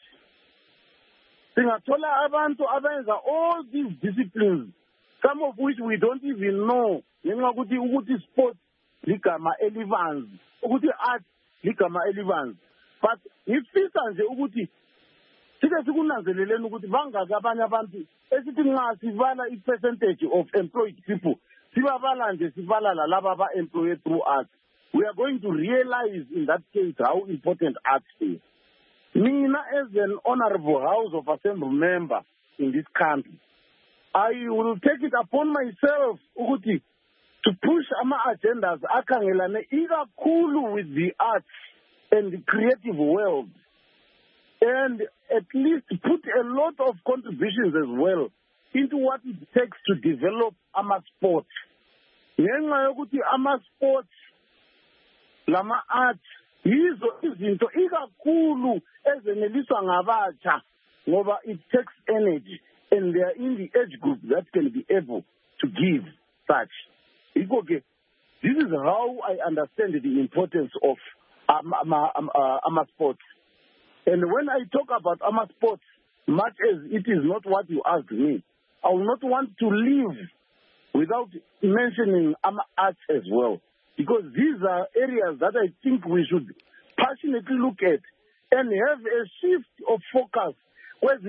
singathola abantu abenza all these disciplines, some of which we don't even know. Ngenxa ukuthi ukuthi sports ligama elivanzi, ukuthi art ligama elivanzi. But ngifisa nje ukuthi sike sikunanzeleleni ukuthi bangaka abanye abantu esithi nxa sivala i-percentage of employed people, sibabala nje sivala lalaba aba-employed through art. We are going to realize in that case how important art is. Mina, as an honorable House of Assembly member in this country, I will take it upon myself ukuthi to push ama agendas akhangelane ikakhulu with the arts and the creative world, and at least put a lot of contributions as well into what it takes to develop ama sports. Ngenxa yokuthi ama sports lama arts yizo izinto ikakhulu ezeneliswa ngabatsha ngoba it takes energy and they are in the age group that can be able to give such. This is how I understand the importance of ama, ama, ama sports. And when I talk about ama sports, much as it is not what you asked me, I will not want to leave without mentioning ama arts as well. Because these are areas that I think we should passionately look at and have a shift of focus. Once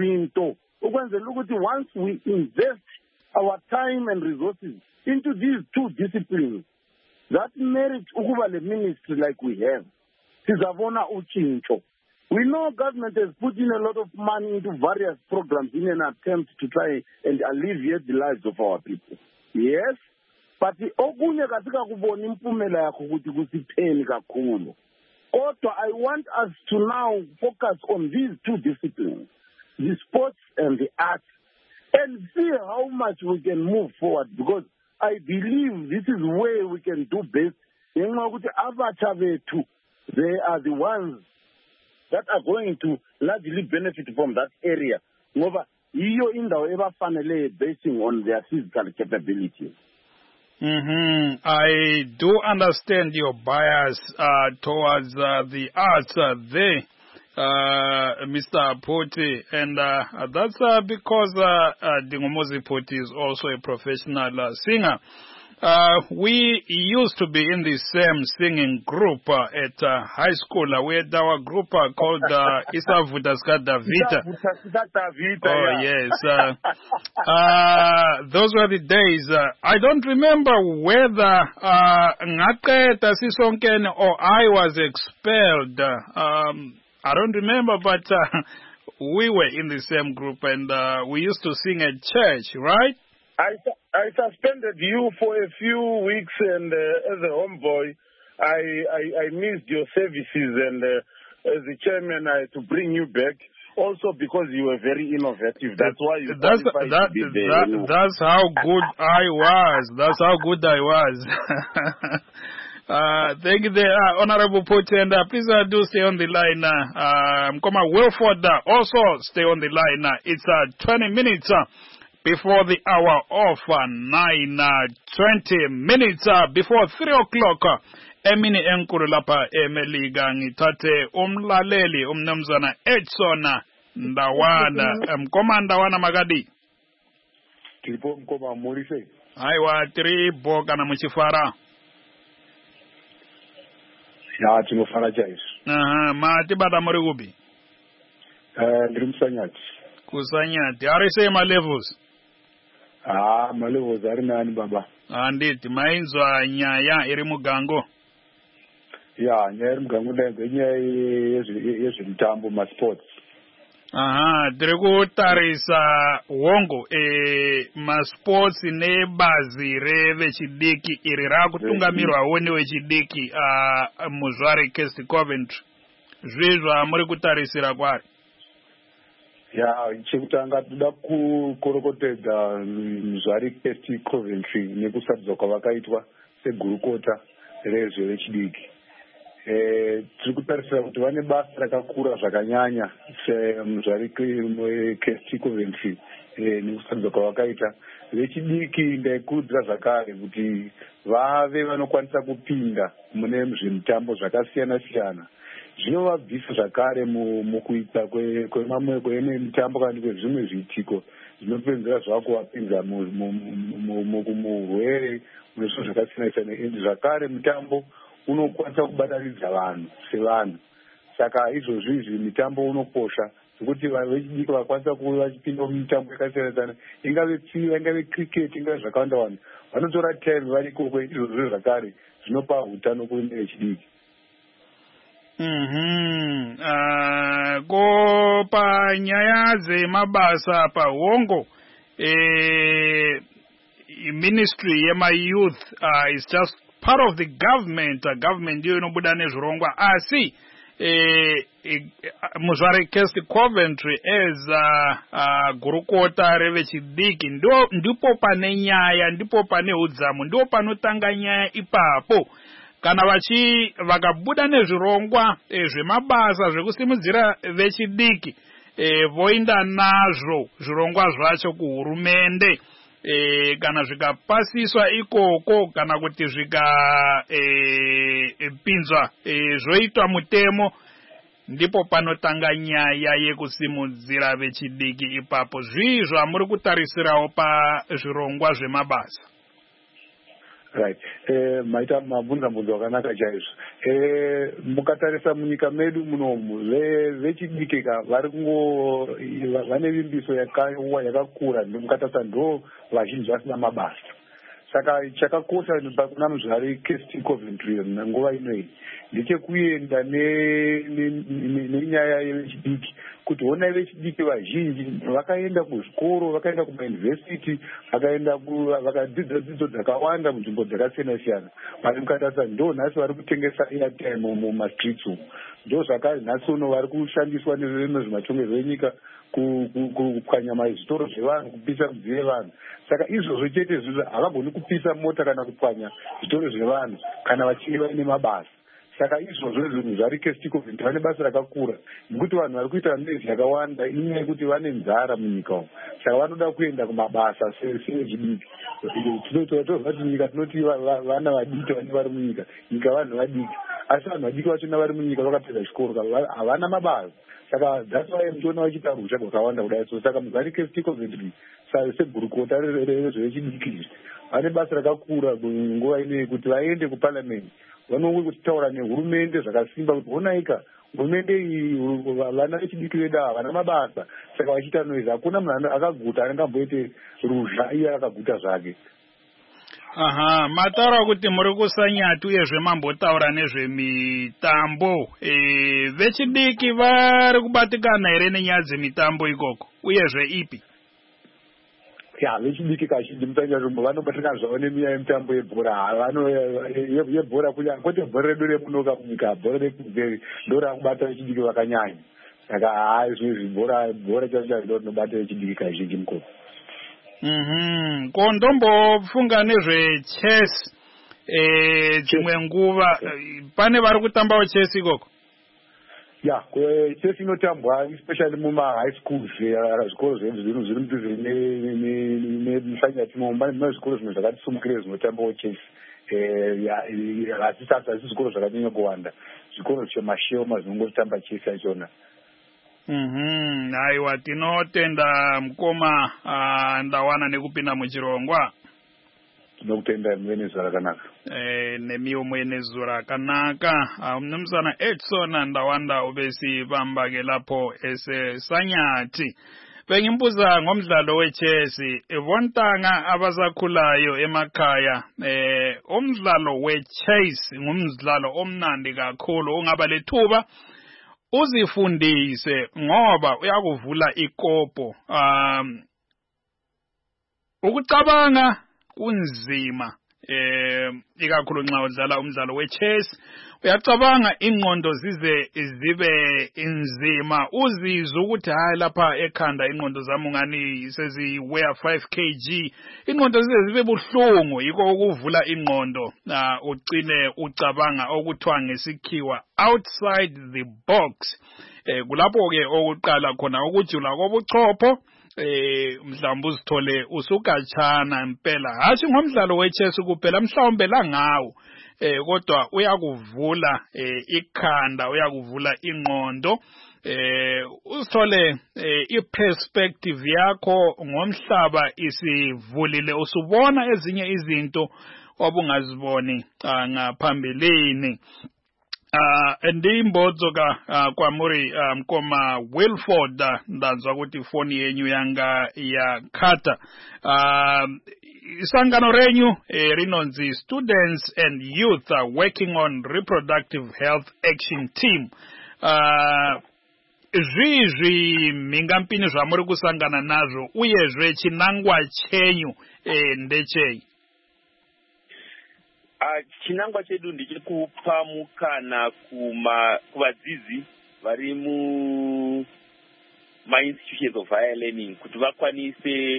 we invest our time and resources into these two disciplines, that merit ukubale ministry like we have. Sizavona uchincho. We know government has put in a lot of money into various programs in an attempt to try and alleviate the lives of our people. Yes, but okunye katika kubona impumela yakho ukuthi kusipheni kakhulu. Kodwa I want us to now focus on these two disciplines, the sports and the arts, and see how much we can move forward, because I believe this is where we can do best. Ngenxa ukuthi abatsha bethu, they are the ones that are going to largely benefit from that area. Ngoba iyo indawo ebafanele basing on their physical capabilities. Mm-hmm. I do understand your bias uh, towards uh, the arts uh, there, uh, Mister Poti, and uh, that's uh, because uh, uh, Dingomozi Poti is also a professional uh, singer. Uh, we used to be in the same singing group uh, at uh, high school. Uh, we had our group uh, called uh, Isavuta Skada Vita. Oh, yes. Uh, uh, those were the days. Uh, I don't remember whether Ngaqeta uh, Sisonken or I was expelled. Uh, um, I don't remember, but uh, we were in the same group and uh, we used to sing at church, right? I I suspended you for a few weeks, and uh, as a homeboy, I, I I missed your services, and uh, as the chairman, I had to bring you back. Also because you were very innovative. That's why you that's, qualified that, to be there. That, you know. That's how good I was. That's how good I was. uh, thank you, there, uh, Honorable Poti, and uh, please uh, do stay on the line. Uh, Mkoma Wilford, uh, also stay on the line. Uh, it's uh, twenty minutes. Uh, before the hour of uh, nine uh, twenty minutes uh, before three o'clock uh, emini enkulu lapha eMelika ngithathe umlaleli umnumzana Edson Ndawana mkoma Ndawana Magadi Tipo mkoma Morise aiwa tiri boka na muchifara ya tinofara chaiso aha mati bada muri kubi eh ndiri musanyati kusanyati arise ma levels ah ma levels ari nani baba anditi mainzwa nyaya iri mugango ya nyaya iri mugango ndenge nyaya yezvemitambo ma sports aha tiri kutarisa hongo e ma sports nebazi revechidiki iri rakutungamirwawo newechidiki uh, muzvare Cast Coventry zvizva muri kutarisira kwari ya chekutanga toda kukorokotedza muzvare Cast Coventry nekusarudza kwavakaitwa segurukota rezvevechidiki Eh, tiri kutarisira kuti vane basa rakakura zvakanyanya semuzvari Cast Coventry eh, nekusarudza kwavakaita vechidiki ndaikurudzira zvakare kuti vave vanokwanisa kupinda mune zvemutambo zvakasiyana siyana zvinovabvisa zvakare mukuita kwemamwe kwene mitambo kana kwezvimwe zviitiko zvinopedzera zvakuvapinza muurwere nezvinhu zvakasiyana siyana endi zvakare mutambo unokwanisa kubatanidza vanhu sevanhu saka izvozvi izvi mitambo unokosha zvekuti vechidiki vakwanisa kuva vachipinda mumitambo yakasiyana siyana ingave tsiva ingave cricket ingave zvakawanda wanda vanotora time vari ikoko izvozvo zvakare zvinopa utano kuende vechidiki mhm uh, ko panyaya dzemabasa pahongo eh, ministry yema youth uh, is just part of the government, uh, government ndiyo inobuda nezvirongwa asi eh, eh, muzvare Cast Coventry as uh, uh, gurukota revechidiki ndo ndipo pane nyaya ndipo pane udzamu ndipo panotanga nyaya ipapo kana vachi vakabuda nezvirongwa eh, zvemabasa zvekusimudzira vechidiki eh, voinda nazvo zvirongwa zvacho kuhurumende E, kana zvikapasiswa ikoko kana kuti zvikapinzwa e, e, zvoitwa mutemo ndipo panotanga nyaya yekusimudzira vechidiki ipapo zvizvo amuri kutarisirawo pazvirongwa zvemabasa right eh maita mabvunza mabvunzo akanaka chaizvo eh mukatarisa munyika medu munomu vechidiki vari kungo vane vimbiso yakauwa yakakura mukatarisa ndo vazhinji vasina mabasa saka chakakosha kuna muzvare Cast Coventry nguva inoyi ndechekuenda nenyaya yevechidiki kuti honai vechidiki vazhinji vakaenda kuzvikoro vakaenda kumayunivhesiti vakaenda vakadzidza dzidzo dzakawanda munzvimbo dzakasiyana siyana vari mukatarisa ndo nhasi vari kutengesa airtime mumastreets umu ndo zvakare nhasi uno vari kushandiswa nezvematongerwo enyika kupwanya mazvitoro zvevanhu kupisa midziyo yevanhu saka izvozvo chete zvizvo havagoni kupisa mota kana kupwanya zvitoro zvevanhu kana vachinge vaine mabasa saka izvozvo zvinhu zvari Cast Coventry vane basa rakakura nekuti vanhu vari kuita mezi yakawanda inyaya yekuti vane nzara munyika umu saka vanoda kuenda kumabasa sevechidiki tinotora kuti nyika tinoti vana vadiki vane vari munyika nyika vanhu vadiki asi vanhu vadiki vachona vari munyika vakapedza chikoro havana mabasa saka that's why muchiona vachiita rusha rwakawanda kudai so saka muzvari Cast Coventry segurukota rezvechidiki vane basa rakakura nguva inoyi kuti vaende kuparliament vanongwe kutaura nehurumende zvakasimba kuti onaika hurumende iyi vana vechidiki vedu havana mabasa saka vachiita noizi hakuna munhu akaguta anengamboite ruzha iye akaguta zvake aha mataura kuti muri kusanyati uyezve mambotaura nezvemitambo e, vechidiki vari kubatikana here nenyaya dzemitambo ikoko uyezve ipi ya vechidiki kazhinji musanyatombo vanobatikana zvavo nenyaya yemitambo yebhora vano yebhora kwete bhora redu remunoka munyika bhora rekubveri ndo rakubata vechidiki vakanyanya saka haa izvizvi bhora bhora chacho chacho ndo rinobata vechidiki kazhinji mukoko mhm ko ndombofunga nezvechess eh dzimwe nguva pane vari kutambawo chess ikoko ya chess inotambwa especially muma-high schools zvikoro zvinhu zviri mudhuze nemusanya yatinomba mune zvikoro zvimwe zvakati sumukire zvinotambawo chess asi sasa asi zvikoro zvakanyanya kuwanda zvikoro zvemashoma zvinongotamba chess achona. Mhm, aiwa tinotenda mukoma ndawana nekupinda muchirongwa. Tinokutenda mwene zura rakanaka. Eh nemiwo mwene zura rakanaka. Mnumzana Edson ndawanda ubesi pambake lapho ese Sanyati. Bengimbuza ngomdlalo wechess, vontanga abasakhulayo emakhaya, eh umdlalo wechess ngumdlalo omnandi kakhulu ongaba lethuba uzifundise ngoba uyakuvula ikopo. Um ukucabanga kunzima eh ikakhulu nxa udlala umdlalo wechess uyacabanga ingqondo zize zibe inzima uzizwe ukuthi hayi lapha ekhanda ingqondo zami ngani sezi weigh five kilograms ingqondo zize zibe buhlungu yiko ukuvula ingqondo ucine ucabanga okuthiwa ngesikhiwa outside the box. eh kulapho ke okuqala khona ukujula kobuchopho eh mhlawumbe uzithole usukatshana impela hashi ngomdlalo wechess kuphela mhlawumbe la ngawo eh kodwa uyakuvula eh ikhanda uyakuvula ingqondo eh usithole iperspective yakho ngomhlaba isivulile usubona ezinye izinto obungaziboni ngaphambilini. Uh, ndimbodzo ka uh, kwa muri mkoma um, Wilford ndanzwa ukuthi phone yenyu yanga ya khata. Uh, isangano renyu eh, rinonzi Students and Youth are Working on Reproductive Health Action Team. Uh, Zviizvi mingampini zvamuri kusangana nazvo uyezve chinangwa chenyu eh, ndechei? Uh, chinangwa chedu ndechekupa mukana kuma kuvadzidzi vari mu ma-institutions of higher learning kuti vakwanise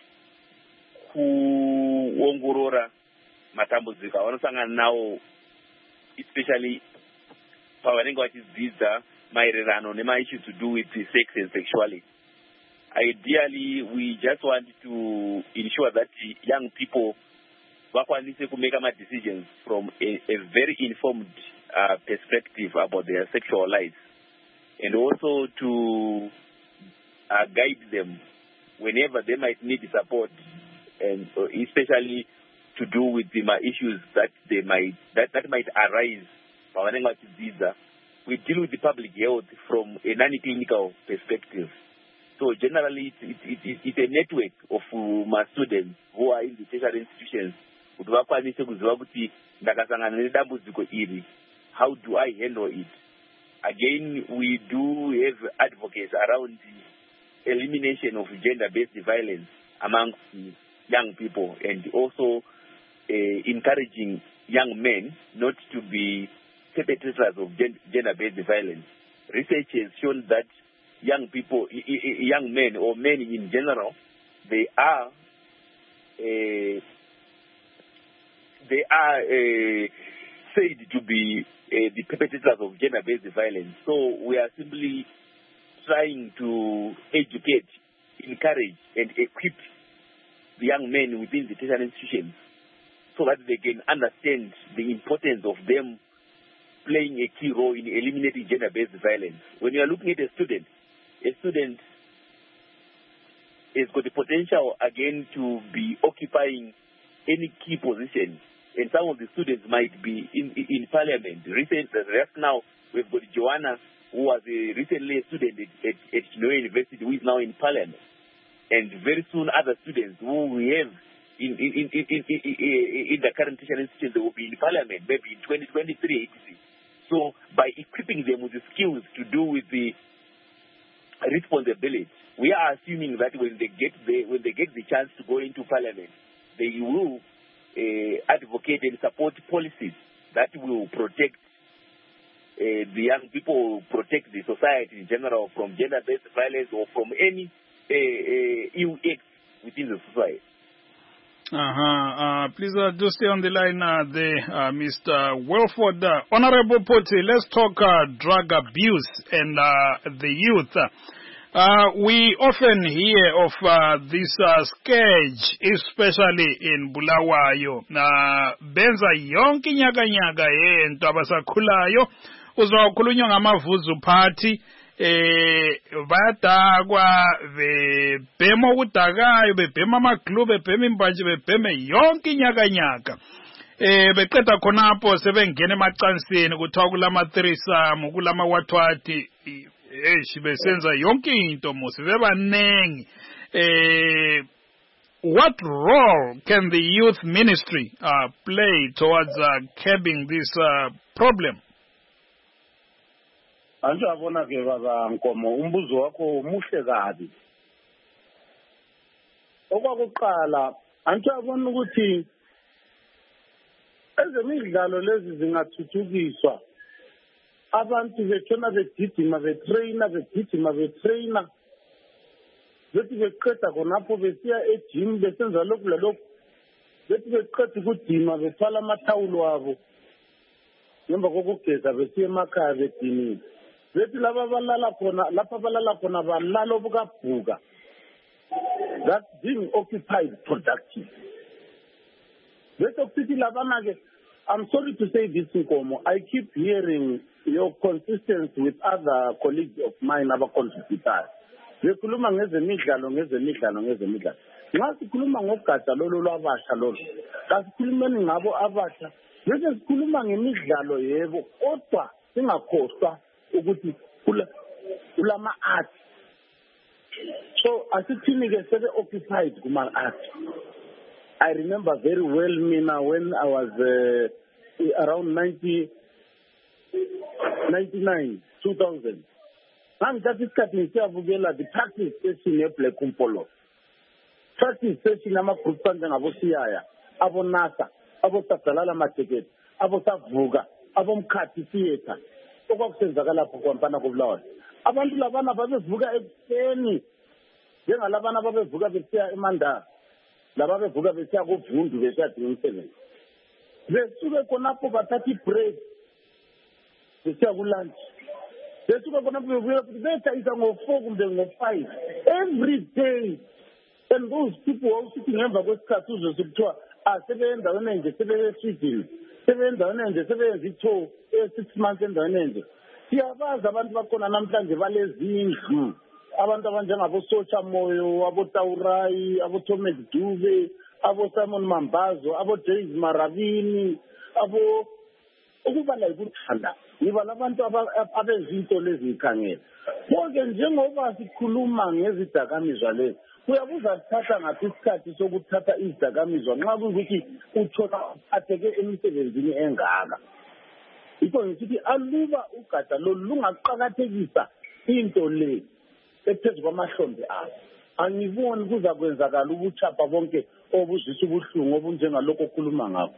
kuongorora matambudziko avanosangana nawo especially pavanenge vachidzidza maererano nema-issues to do with sex and sexuality. Ideally, we just want to ensure that young people vakwanise to make my decisions from a, a very informed uh, perspective about their sexual lives, and also to uh, guide them whenever they might need support, and uh, especially to do with the uh, issues that they might that, that might arise. We deal with the public health from a non-clinical perspective. So generally, it's, it, it, it's a network of uh, my students who are in the tertiary institutions. How do I handle it? Again, we do have advocates around the elimination of gender-based violence amongst young people, and also uh, encouraging young men not to be perpetrators of gender-based violence. Research has shown that young people, young men or men in general, they are uh, they are uh, said to be uh, the perpetrators of gender-based violence. So we are simply trying to educate, encourage, and equip the young men within the tertiary institutions so that they can understand the importance of them playing a key role in eliminating gender-based violence. When you are looking at a student, a student has got the potential, again, to be occupying any key position. And some of the students might be in, in, in parliament. Recent, right now, we've got Joanna, who was a, recently a student at, at, at Chinoy University, who is now in parliament. And very soon, other students who we have in, in, in, in, in, in, in the current tertiary institution, they will be in parliament, maybe in twenty twenty-three. So by equipping them with the skills to do with the responsibility, we are assuming that when they get the, when they get the chance to go into parliament, they will Uh, advocate and support policies that will protect uh, the young people, protect the society in general from gender-based violence or from any uh, uh, ill acts within the society. Uh-huh. Uh, please uh, do stay on the line uh, there, uh, Mister Wilford. Uh, Honorable Poti, let's talk uh, drug abuse and uh, the youth. Uh, we often hear of uh, this uh, scourge, especially in Bulawayo. Uh, benza yonke nyaga nyaga yento abasakhulayo uzokhulunywa ngamavuzu party eh badakwa bebhema ukudakayo bebhema amaglobe bebhema imbanje bebheme yonke nyaga nyaga eh beqeda khonapho sebengena emacansini kuthiwa kulama threesome kulama watwati eh sibesenza yonke into musi bebanengi. eh What role can the youth ministry uh, play towards uh, curbing this uh, problem? Anjabona ke baba Nkomo, umbuzo wakho muhle kabi. Okwakuqala anjabona ukuthi ezemidlalo lezi zingathuthukiswa. Abantu betshona begijima betrainer begijima betrainer. Bethi beqeda khonapho besiya e-gym besenza lokhu lalokhu. Bethi beqeda ukudima bethwala amathawulo wabo. Ngemva kokugeza besiya emakhaya bedinile. Bethi laba balala khona lapha balala khona balala obukabhuka. That's being occupied productive. Bethi okuthi labana ke, I'm sorry to say this Nkomo, I keep hearing your consistency with other colleagues of mine aba contributors. Bekhuluma ngezemidlalo ngezemidlalo ngezemidlalo. Nxa sikhuluma ngogada lolu lwabasha lolu, kasikhulumeni ngabo abasha. Bese sikhuluma ngemidlalo yebo, kodwa singakhohlwa ukuthi kula ulama art. So asithini ke sebe occupied kuma art. I remember very well mina when I was uh, around ninety, ninety-nine, two thousand. Ngangithatha isikhathi ngisiyabukela the practice session yeBlack Umpolo. Practice session ama-group njengabo Siyaya, abo NASA, abo Sadalala Matekete, abo Savuka, abo Mkhathi Theatre. Okwakusenzakala lapho kwampana koBulawayo. Abantu labana babevuka ekuseni. Njengalabana babevuka besiya eMandara. Laba bevuka besiya kuVundu besiya dinga umsebenzi. Besuke khonapho bathatha i-break. Besiya kulunch. Besuke khonapho bevuka betshayisa ngo-four kumbe ngo-five. Every day. And those people who are sitting ngemva kwesikhathi uzwe kuthiwa asebendaweni enje sebeswidini. Sebendaweni enje sebenza i-tour six months endaweni enje. Siyabazi abantu bakhona namhlanje balezindlu. Abantu abanjengabo Socha Moyo, abo Taurai, abo Thomas Dube, abo Simon Mambazo, abo James Maravini, abo ukubala ikuthanda. Ngibala abantu abezinto lezi ikhangela. Konke njengoba sikhuluma ngezidakamizwa lezi, kuyabuza kuthatha ngathi isikhathi sokuthatha izidakamizwa nxa kuyikuthi uthola atheke emisebenzini engaka. Iko ngithi aluba ugada lo lungaqhakathekisa into le ephezu kwamahlombe abo. Angiboni kuza kwenzakala ubuchapha bonke obuzisa ubuhlungu obunjengalokho okhuluma ngakho.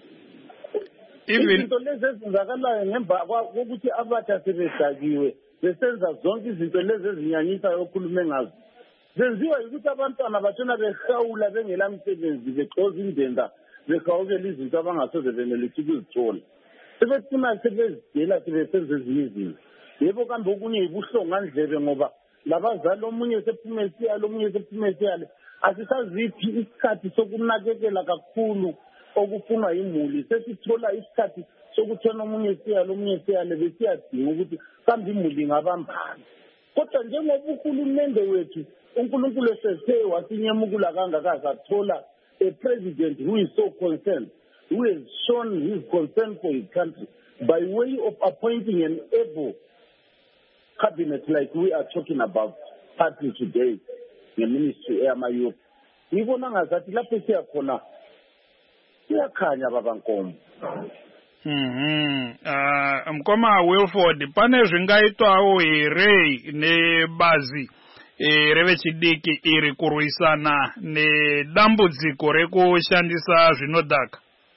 Izinto lezi ezenzakalayo ngemva kokuthi abatsha sebedakiwe besenza zonke izinto lezi ezinyanyisa okhulume ngazo. Zenziwa ukuthi abantwana batshona behawula bengela msebenzi begxoza indenda behawukela izinto abangasoze benelisi ukuzithola. Sebefuna sebezidela sebesenza ezinye izinto. Yebo kambe okunye yibuhlungu ngandlebe ngoba labazali omunye sephume siyalo omunye sephume siyalo asisaziphi isikhathi sokunakekela kakhulu okufunwa imuli sesithola isikhathi sokuthona omunye siyalo omunye siyalo besiyadinga ukuthi kambe imuli ngabambani. Kodwa njengoba uhulumende wethu uNkulunkulu esethe wasinyemukula kangaka sathola a president who is so concerned, who has shown his concern for his country by way of appointing an able cabinet like we are talking about partly today, the ministry of youth. Ngibona ngazathi lapho siyakhona siyakhanya baba Nkomo. Mhm. Ah, Mkoma Wilford, pane zvingaitwawo here nebazi eh revechidiki iri kurwisana nedambudziko rekushandisa zvinodhaka.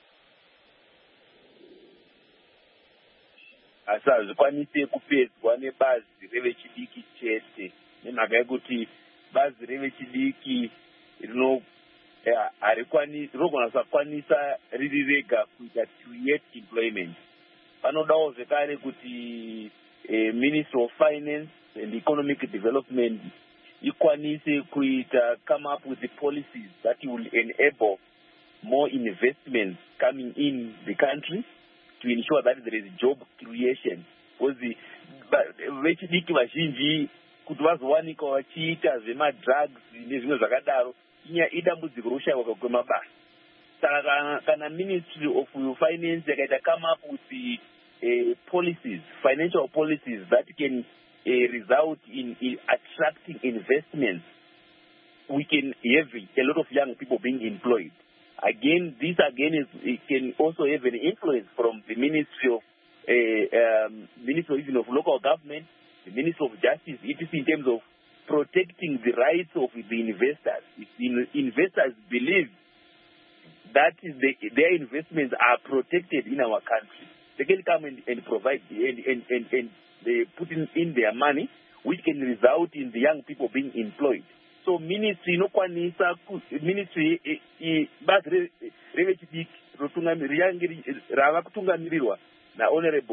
Asazikwanise kupedzwa nebazi revechidiki chete nemhaka yekuti bazi revechidiki rino rinogona kusakwanisa riri rega kuita create employment. Panodawo zvekare kuti Ministry of Finance and Economic Development ikwanise kuita come up with the policies that will enable more investments coming in the country to ensure that there is job creation. Because vechidiki vazhinji kuti vazowanika vachiita zvemadrugs nezvimwe zvakadaro idambudziko rokushaiwa kwemabasa. Saka kana Ministry of Finance yakaita come up with the uh, policies, financial policies that can uh, result in, in attracting investments, we can have a lot of young people being employed. Again, this again is it can also have an influence from the Ministry of uh, um, Ministry of Local Government, the Ministry of Justice. It is in terms of protecting the rights of the investors. If the investors believe that the, their investments are protected in our country, they can come and, and provide and, and, and, and they put in, in their money, which can result in the young people being employed. So ministry no kwanisa ministry basi revechidiki rotungamiri rava kutungamirirwa na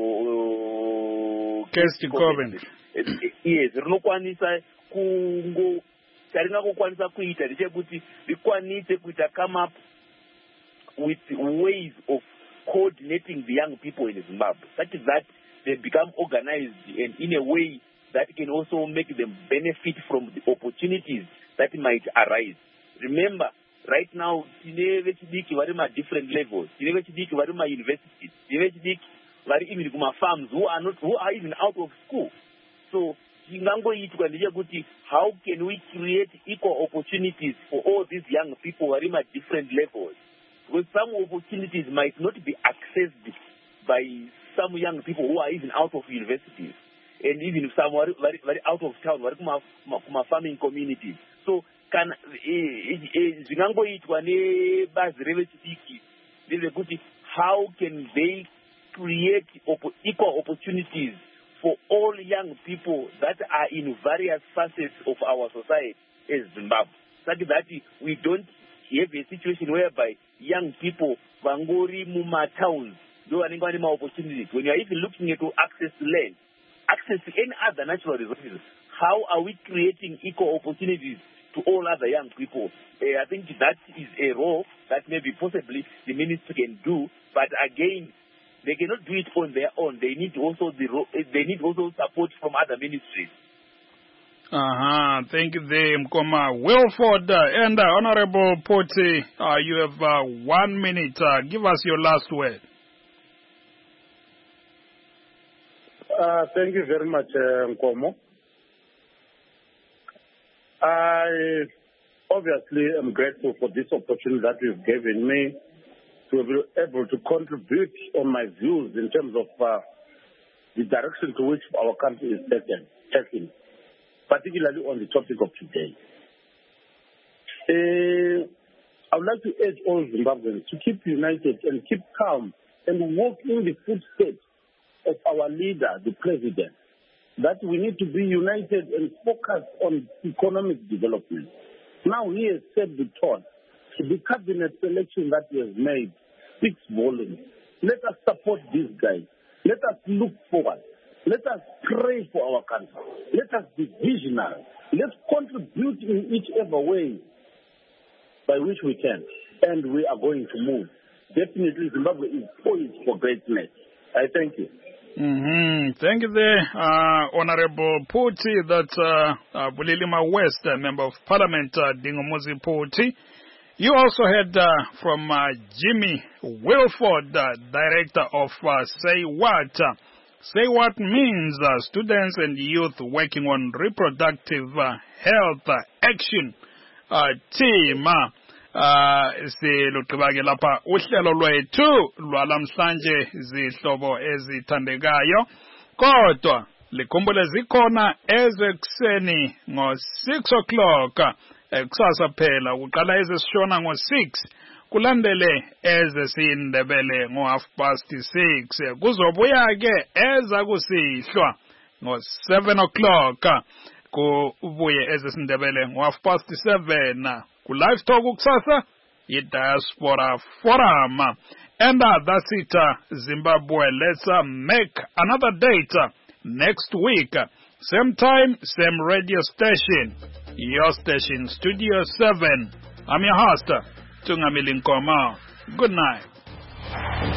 honorable Kirsty Coventry. Yes, rinokwanisa kungo taringakokwanisa kuita ndechekuti rikwanise kuita come up with ways of coordinating the young people in Zimbabwe such that they become organized and in a way that can also make them benefit from the opportunities that might arise. Remember, right now, tine vechidiki vari ma different levels. Tine vechidiki vari ma universities. Tine vechidiki vari even kuma farms who are not, who are even out of school. So, chingangoitwa ndechekuti how can we create equal opportunities for all these young people vari ma different levels? Because some opportunities might not be accessed by some young people who are even out of universities. And even some are very, very out of town, very kuma, kuma farming communities. So, can zvingangoitwa nebazi revechidiki ndezvekuti how can they create equal opportunities for all young people that are in various facets of our society as Zimbabwe, such that we don't have a situation whereby young people vangori muma towns do vanenge vane ma opportunities. When you are even looking at access to land, access to any other natural resources, how are we creating equal opportunities to all other young people? Uh, I think that is a role that maybe possibly the ministry can do, but again, they cannot do it on their own. They need also the they need also support from other ministries. Uh-huh. Thank you, Mkoma Wilford uh, and uh, Honorable Poti. Uh, you have uh, one minute. Uh, give us your last word. Uh, thank you very much, uh, Mkomo. I obviously am grateful for this opportunity that you've given me to be able to contribute on my views in terms of uh, the direction to which our country is taken, taking, particularly on the topic of today. Uh, I would like to urge all Zimbabweans to keep united and keep calm and walk in the footsteps of our leader, the president, that we need to be united and focused on economic development. Now he has set the tone. The cabinet selection that he has made speaks volumes. Let us support these guys. Let us look forward. Let us pray for our country. Let us be visionary. Let's contribute in whichever way by which we can. And we are going to move. Definitely Zimbabwe is poised for greatness. I thank you. Mm-hmm. Thank you there, uh, Honorable Poti, that's uh, uh, Bulilima West, uh, Member of Parliament, uh, Dingomuzi Poti. You also heard uh, from uh, Jimmy Wilford, uh, Director of uh, Say What. Uh, Say What means uh, students and youth working on reproductive uh, health uh, action uh, team. Uh, Uh, silugqibake lapha uhlelo lwethu lwalamhlanje zihlobo ezithandekayo kodwa likhumbule zikhona ezekuseni ngo six o'clock kusasa phela kuqala ezesishona ngo six kulandele ezesindebele ngo half past six kuzobuya ke eza kusihlwa ngo seven o'clock kubuye ezesindebele ngo half past seven ku live talk kusasa i-Diaspora Forum. And uh, that's it, uh, Zimbabwe. Let's uh, make another date uh, next week. Same time, same radio station. Your station, Studio seven. I'm your host, Tungamili Nkoma. Good night.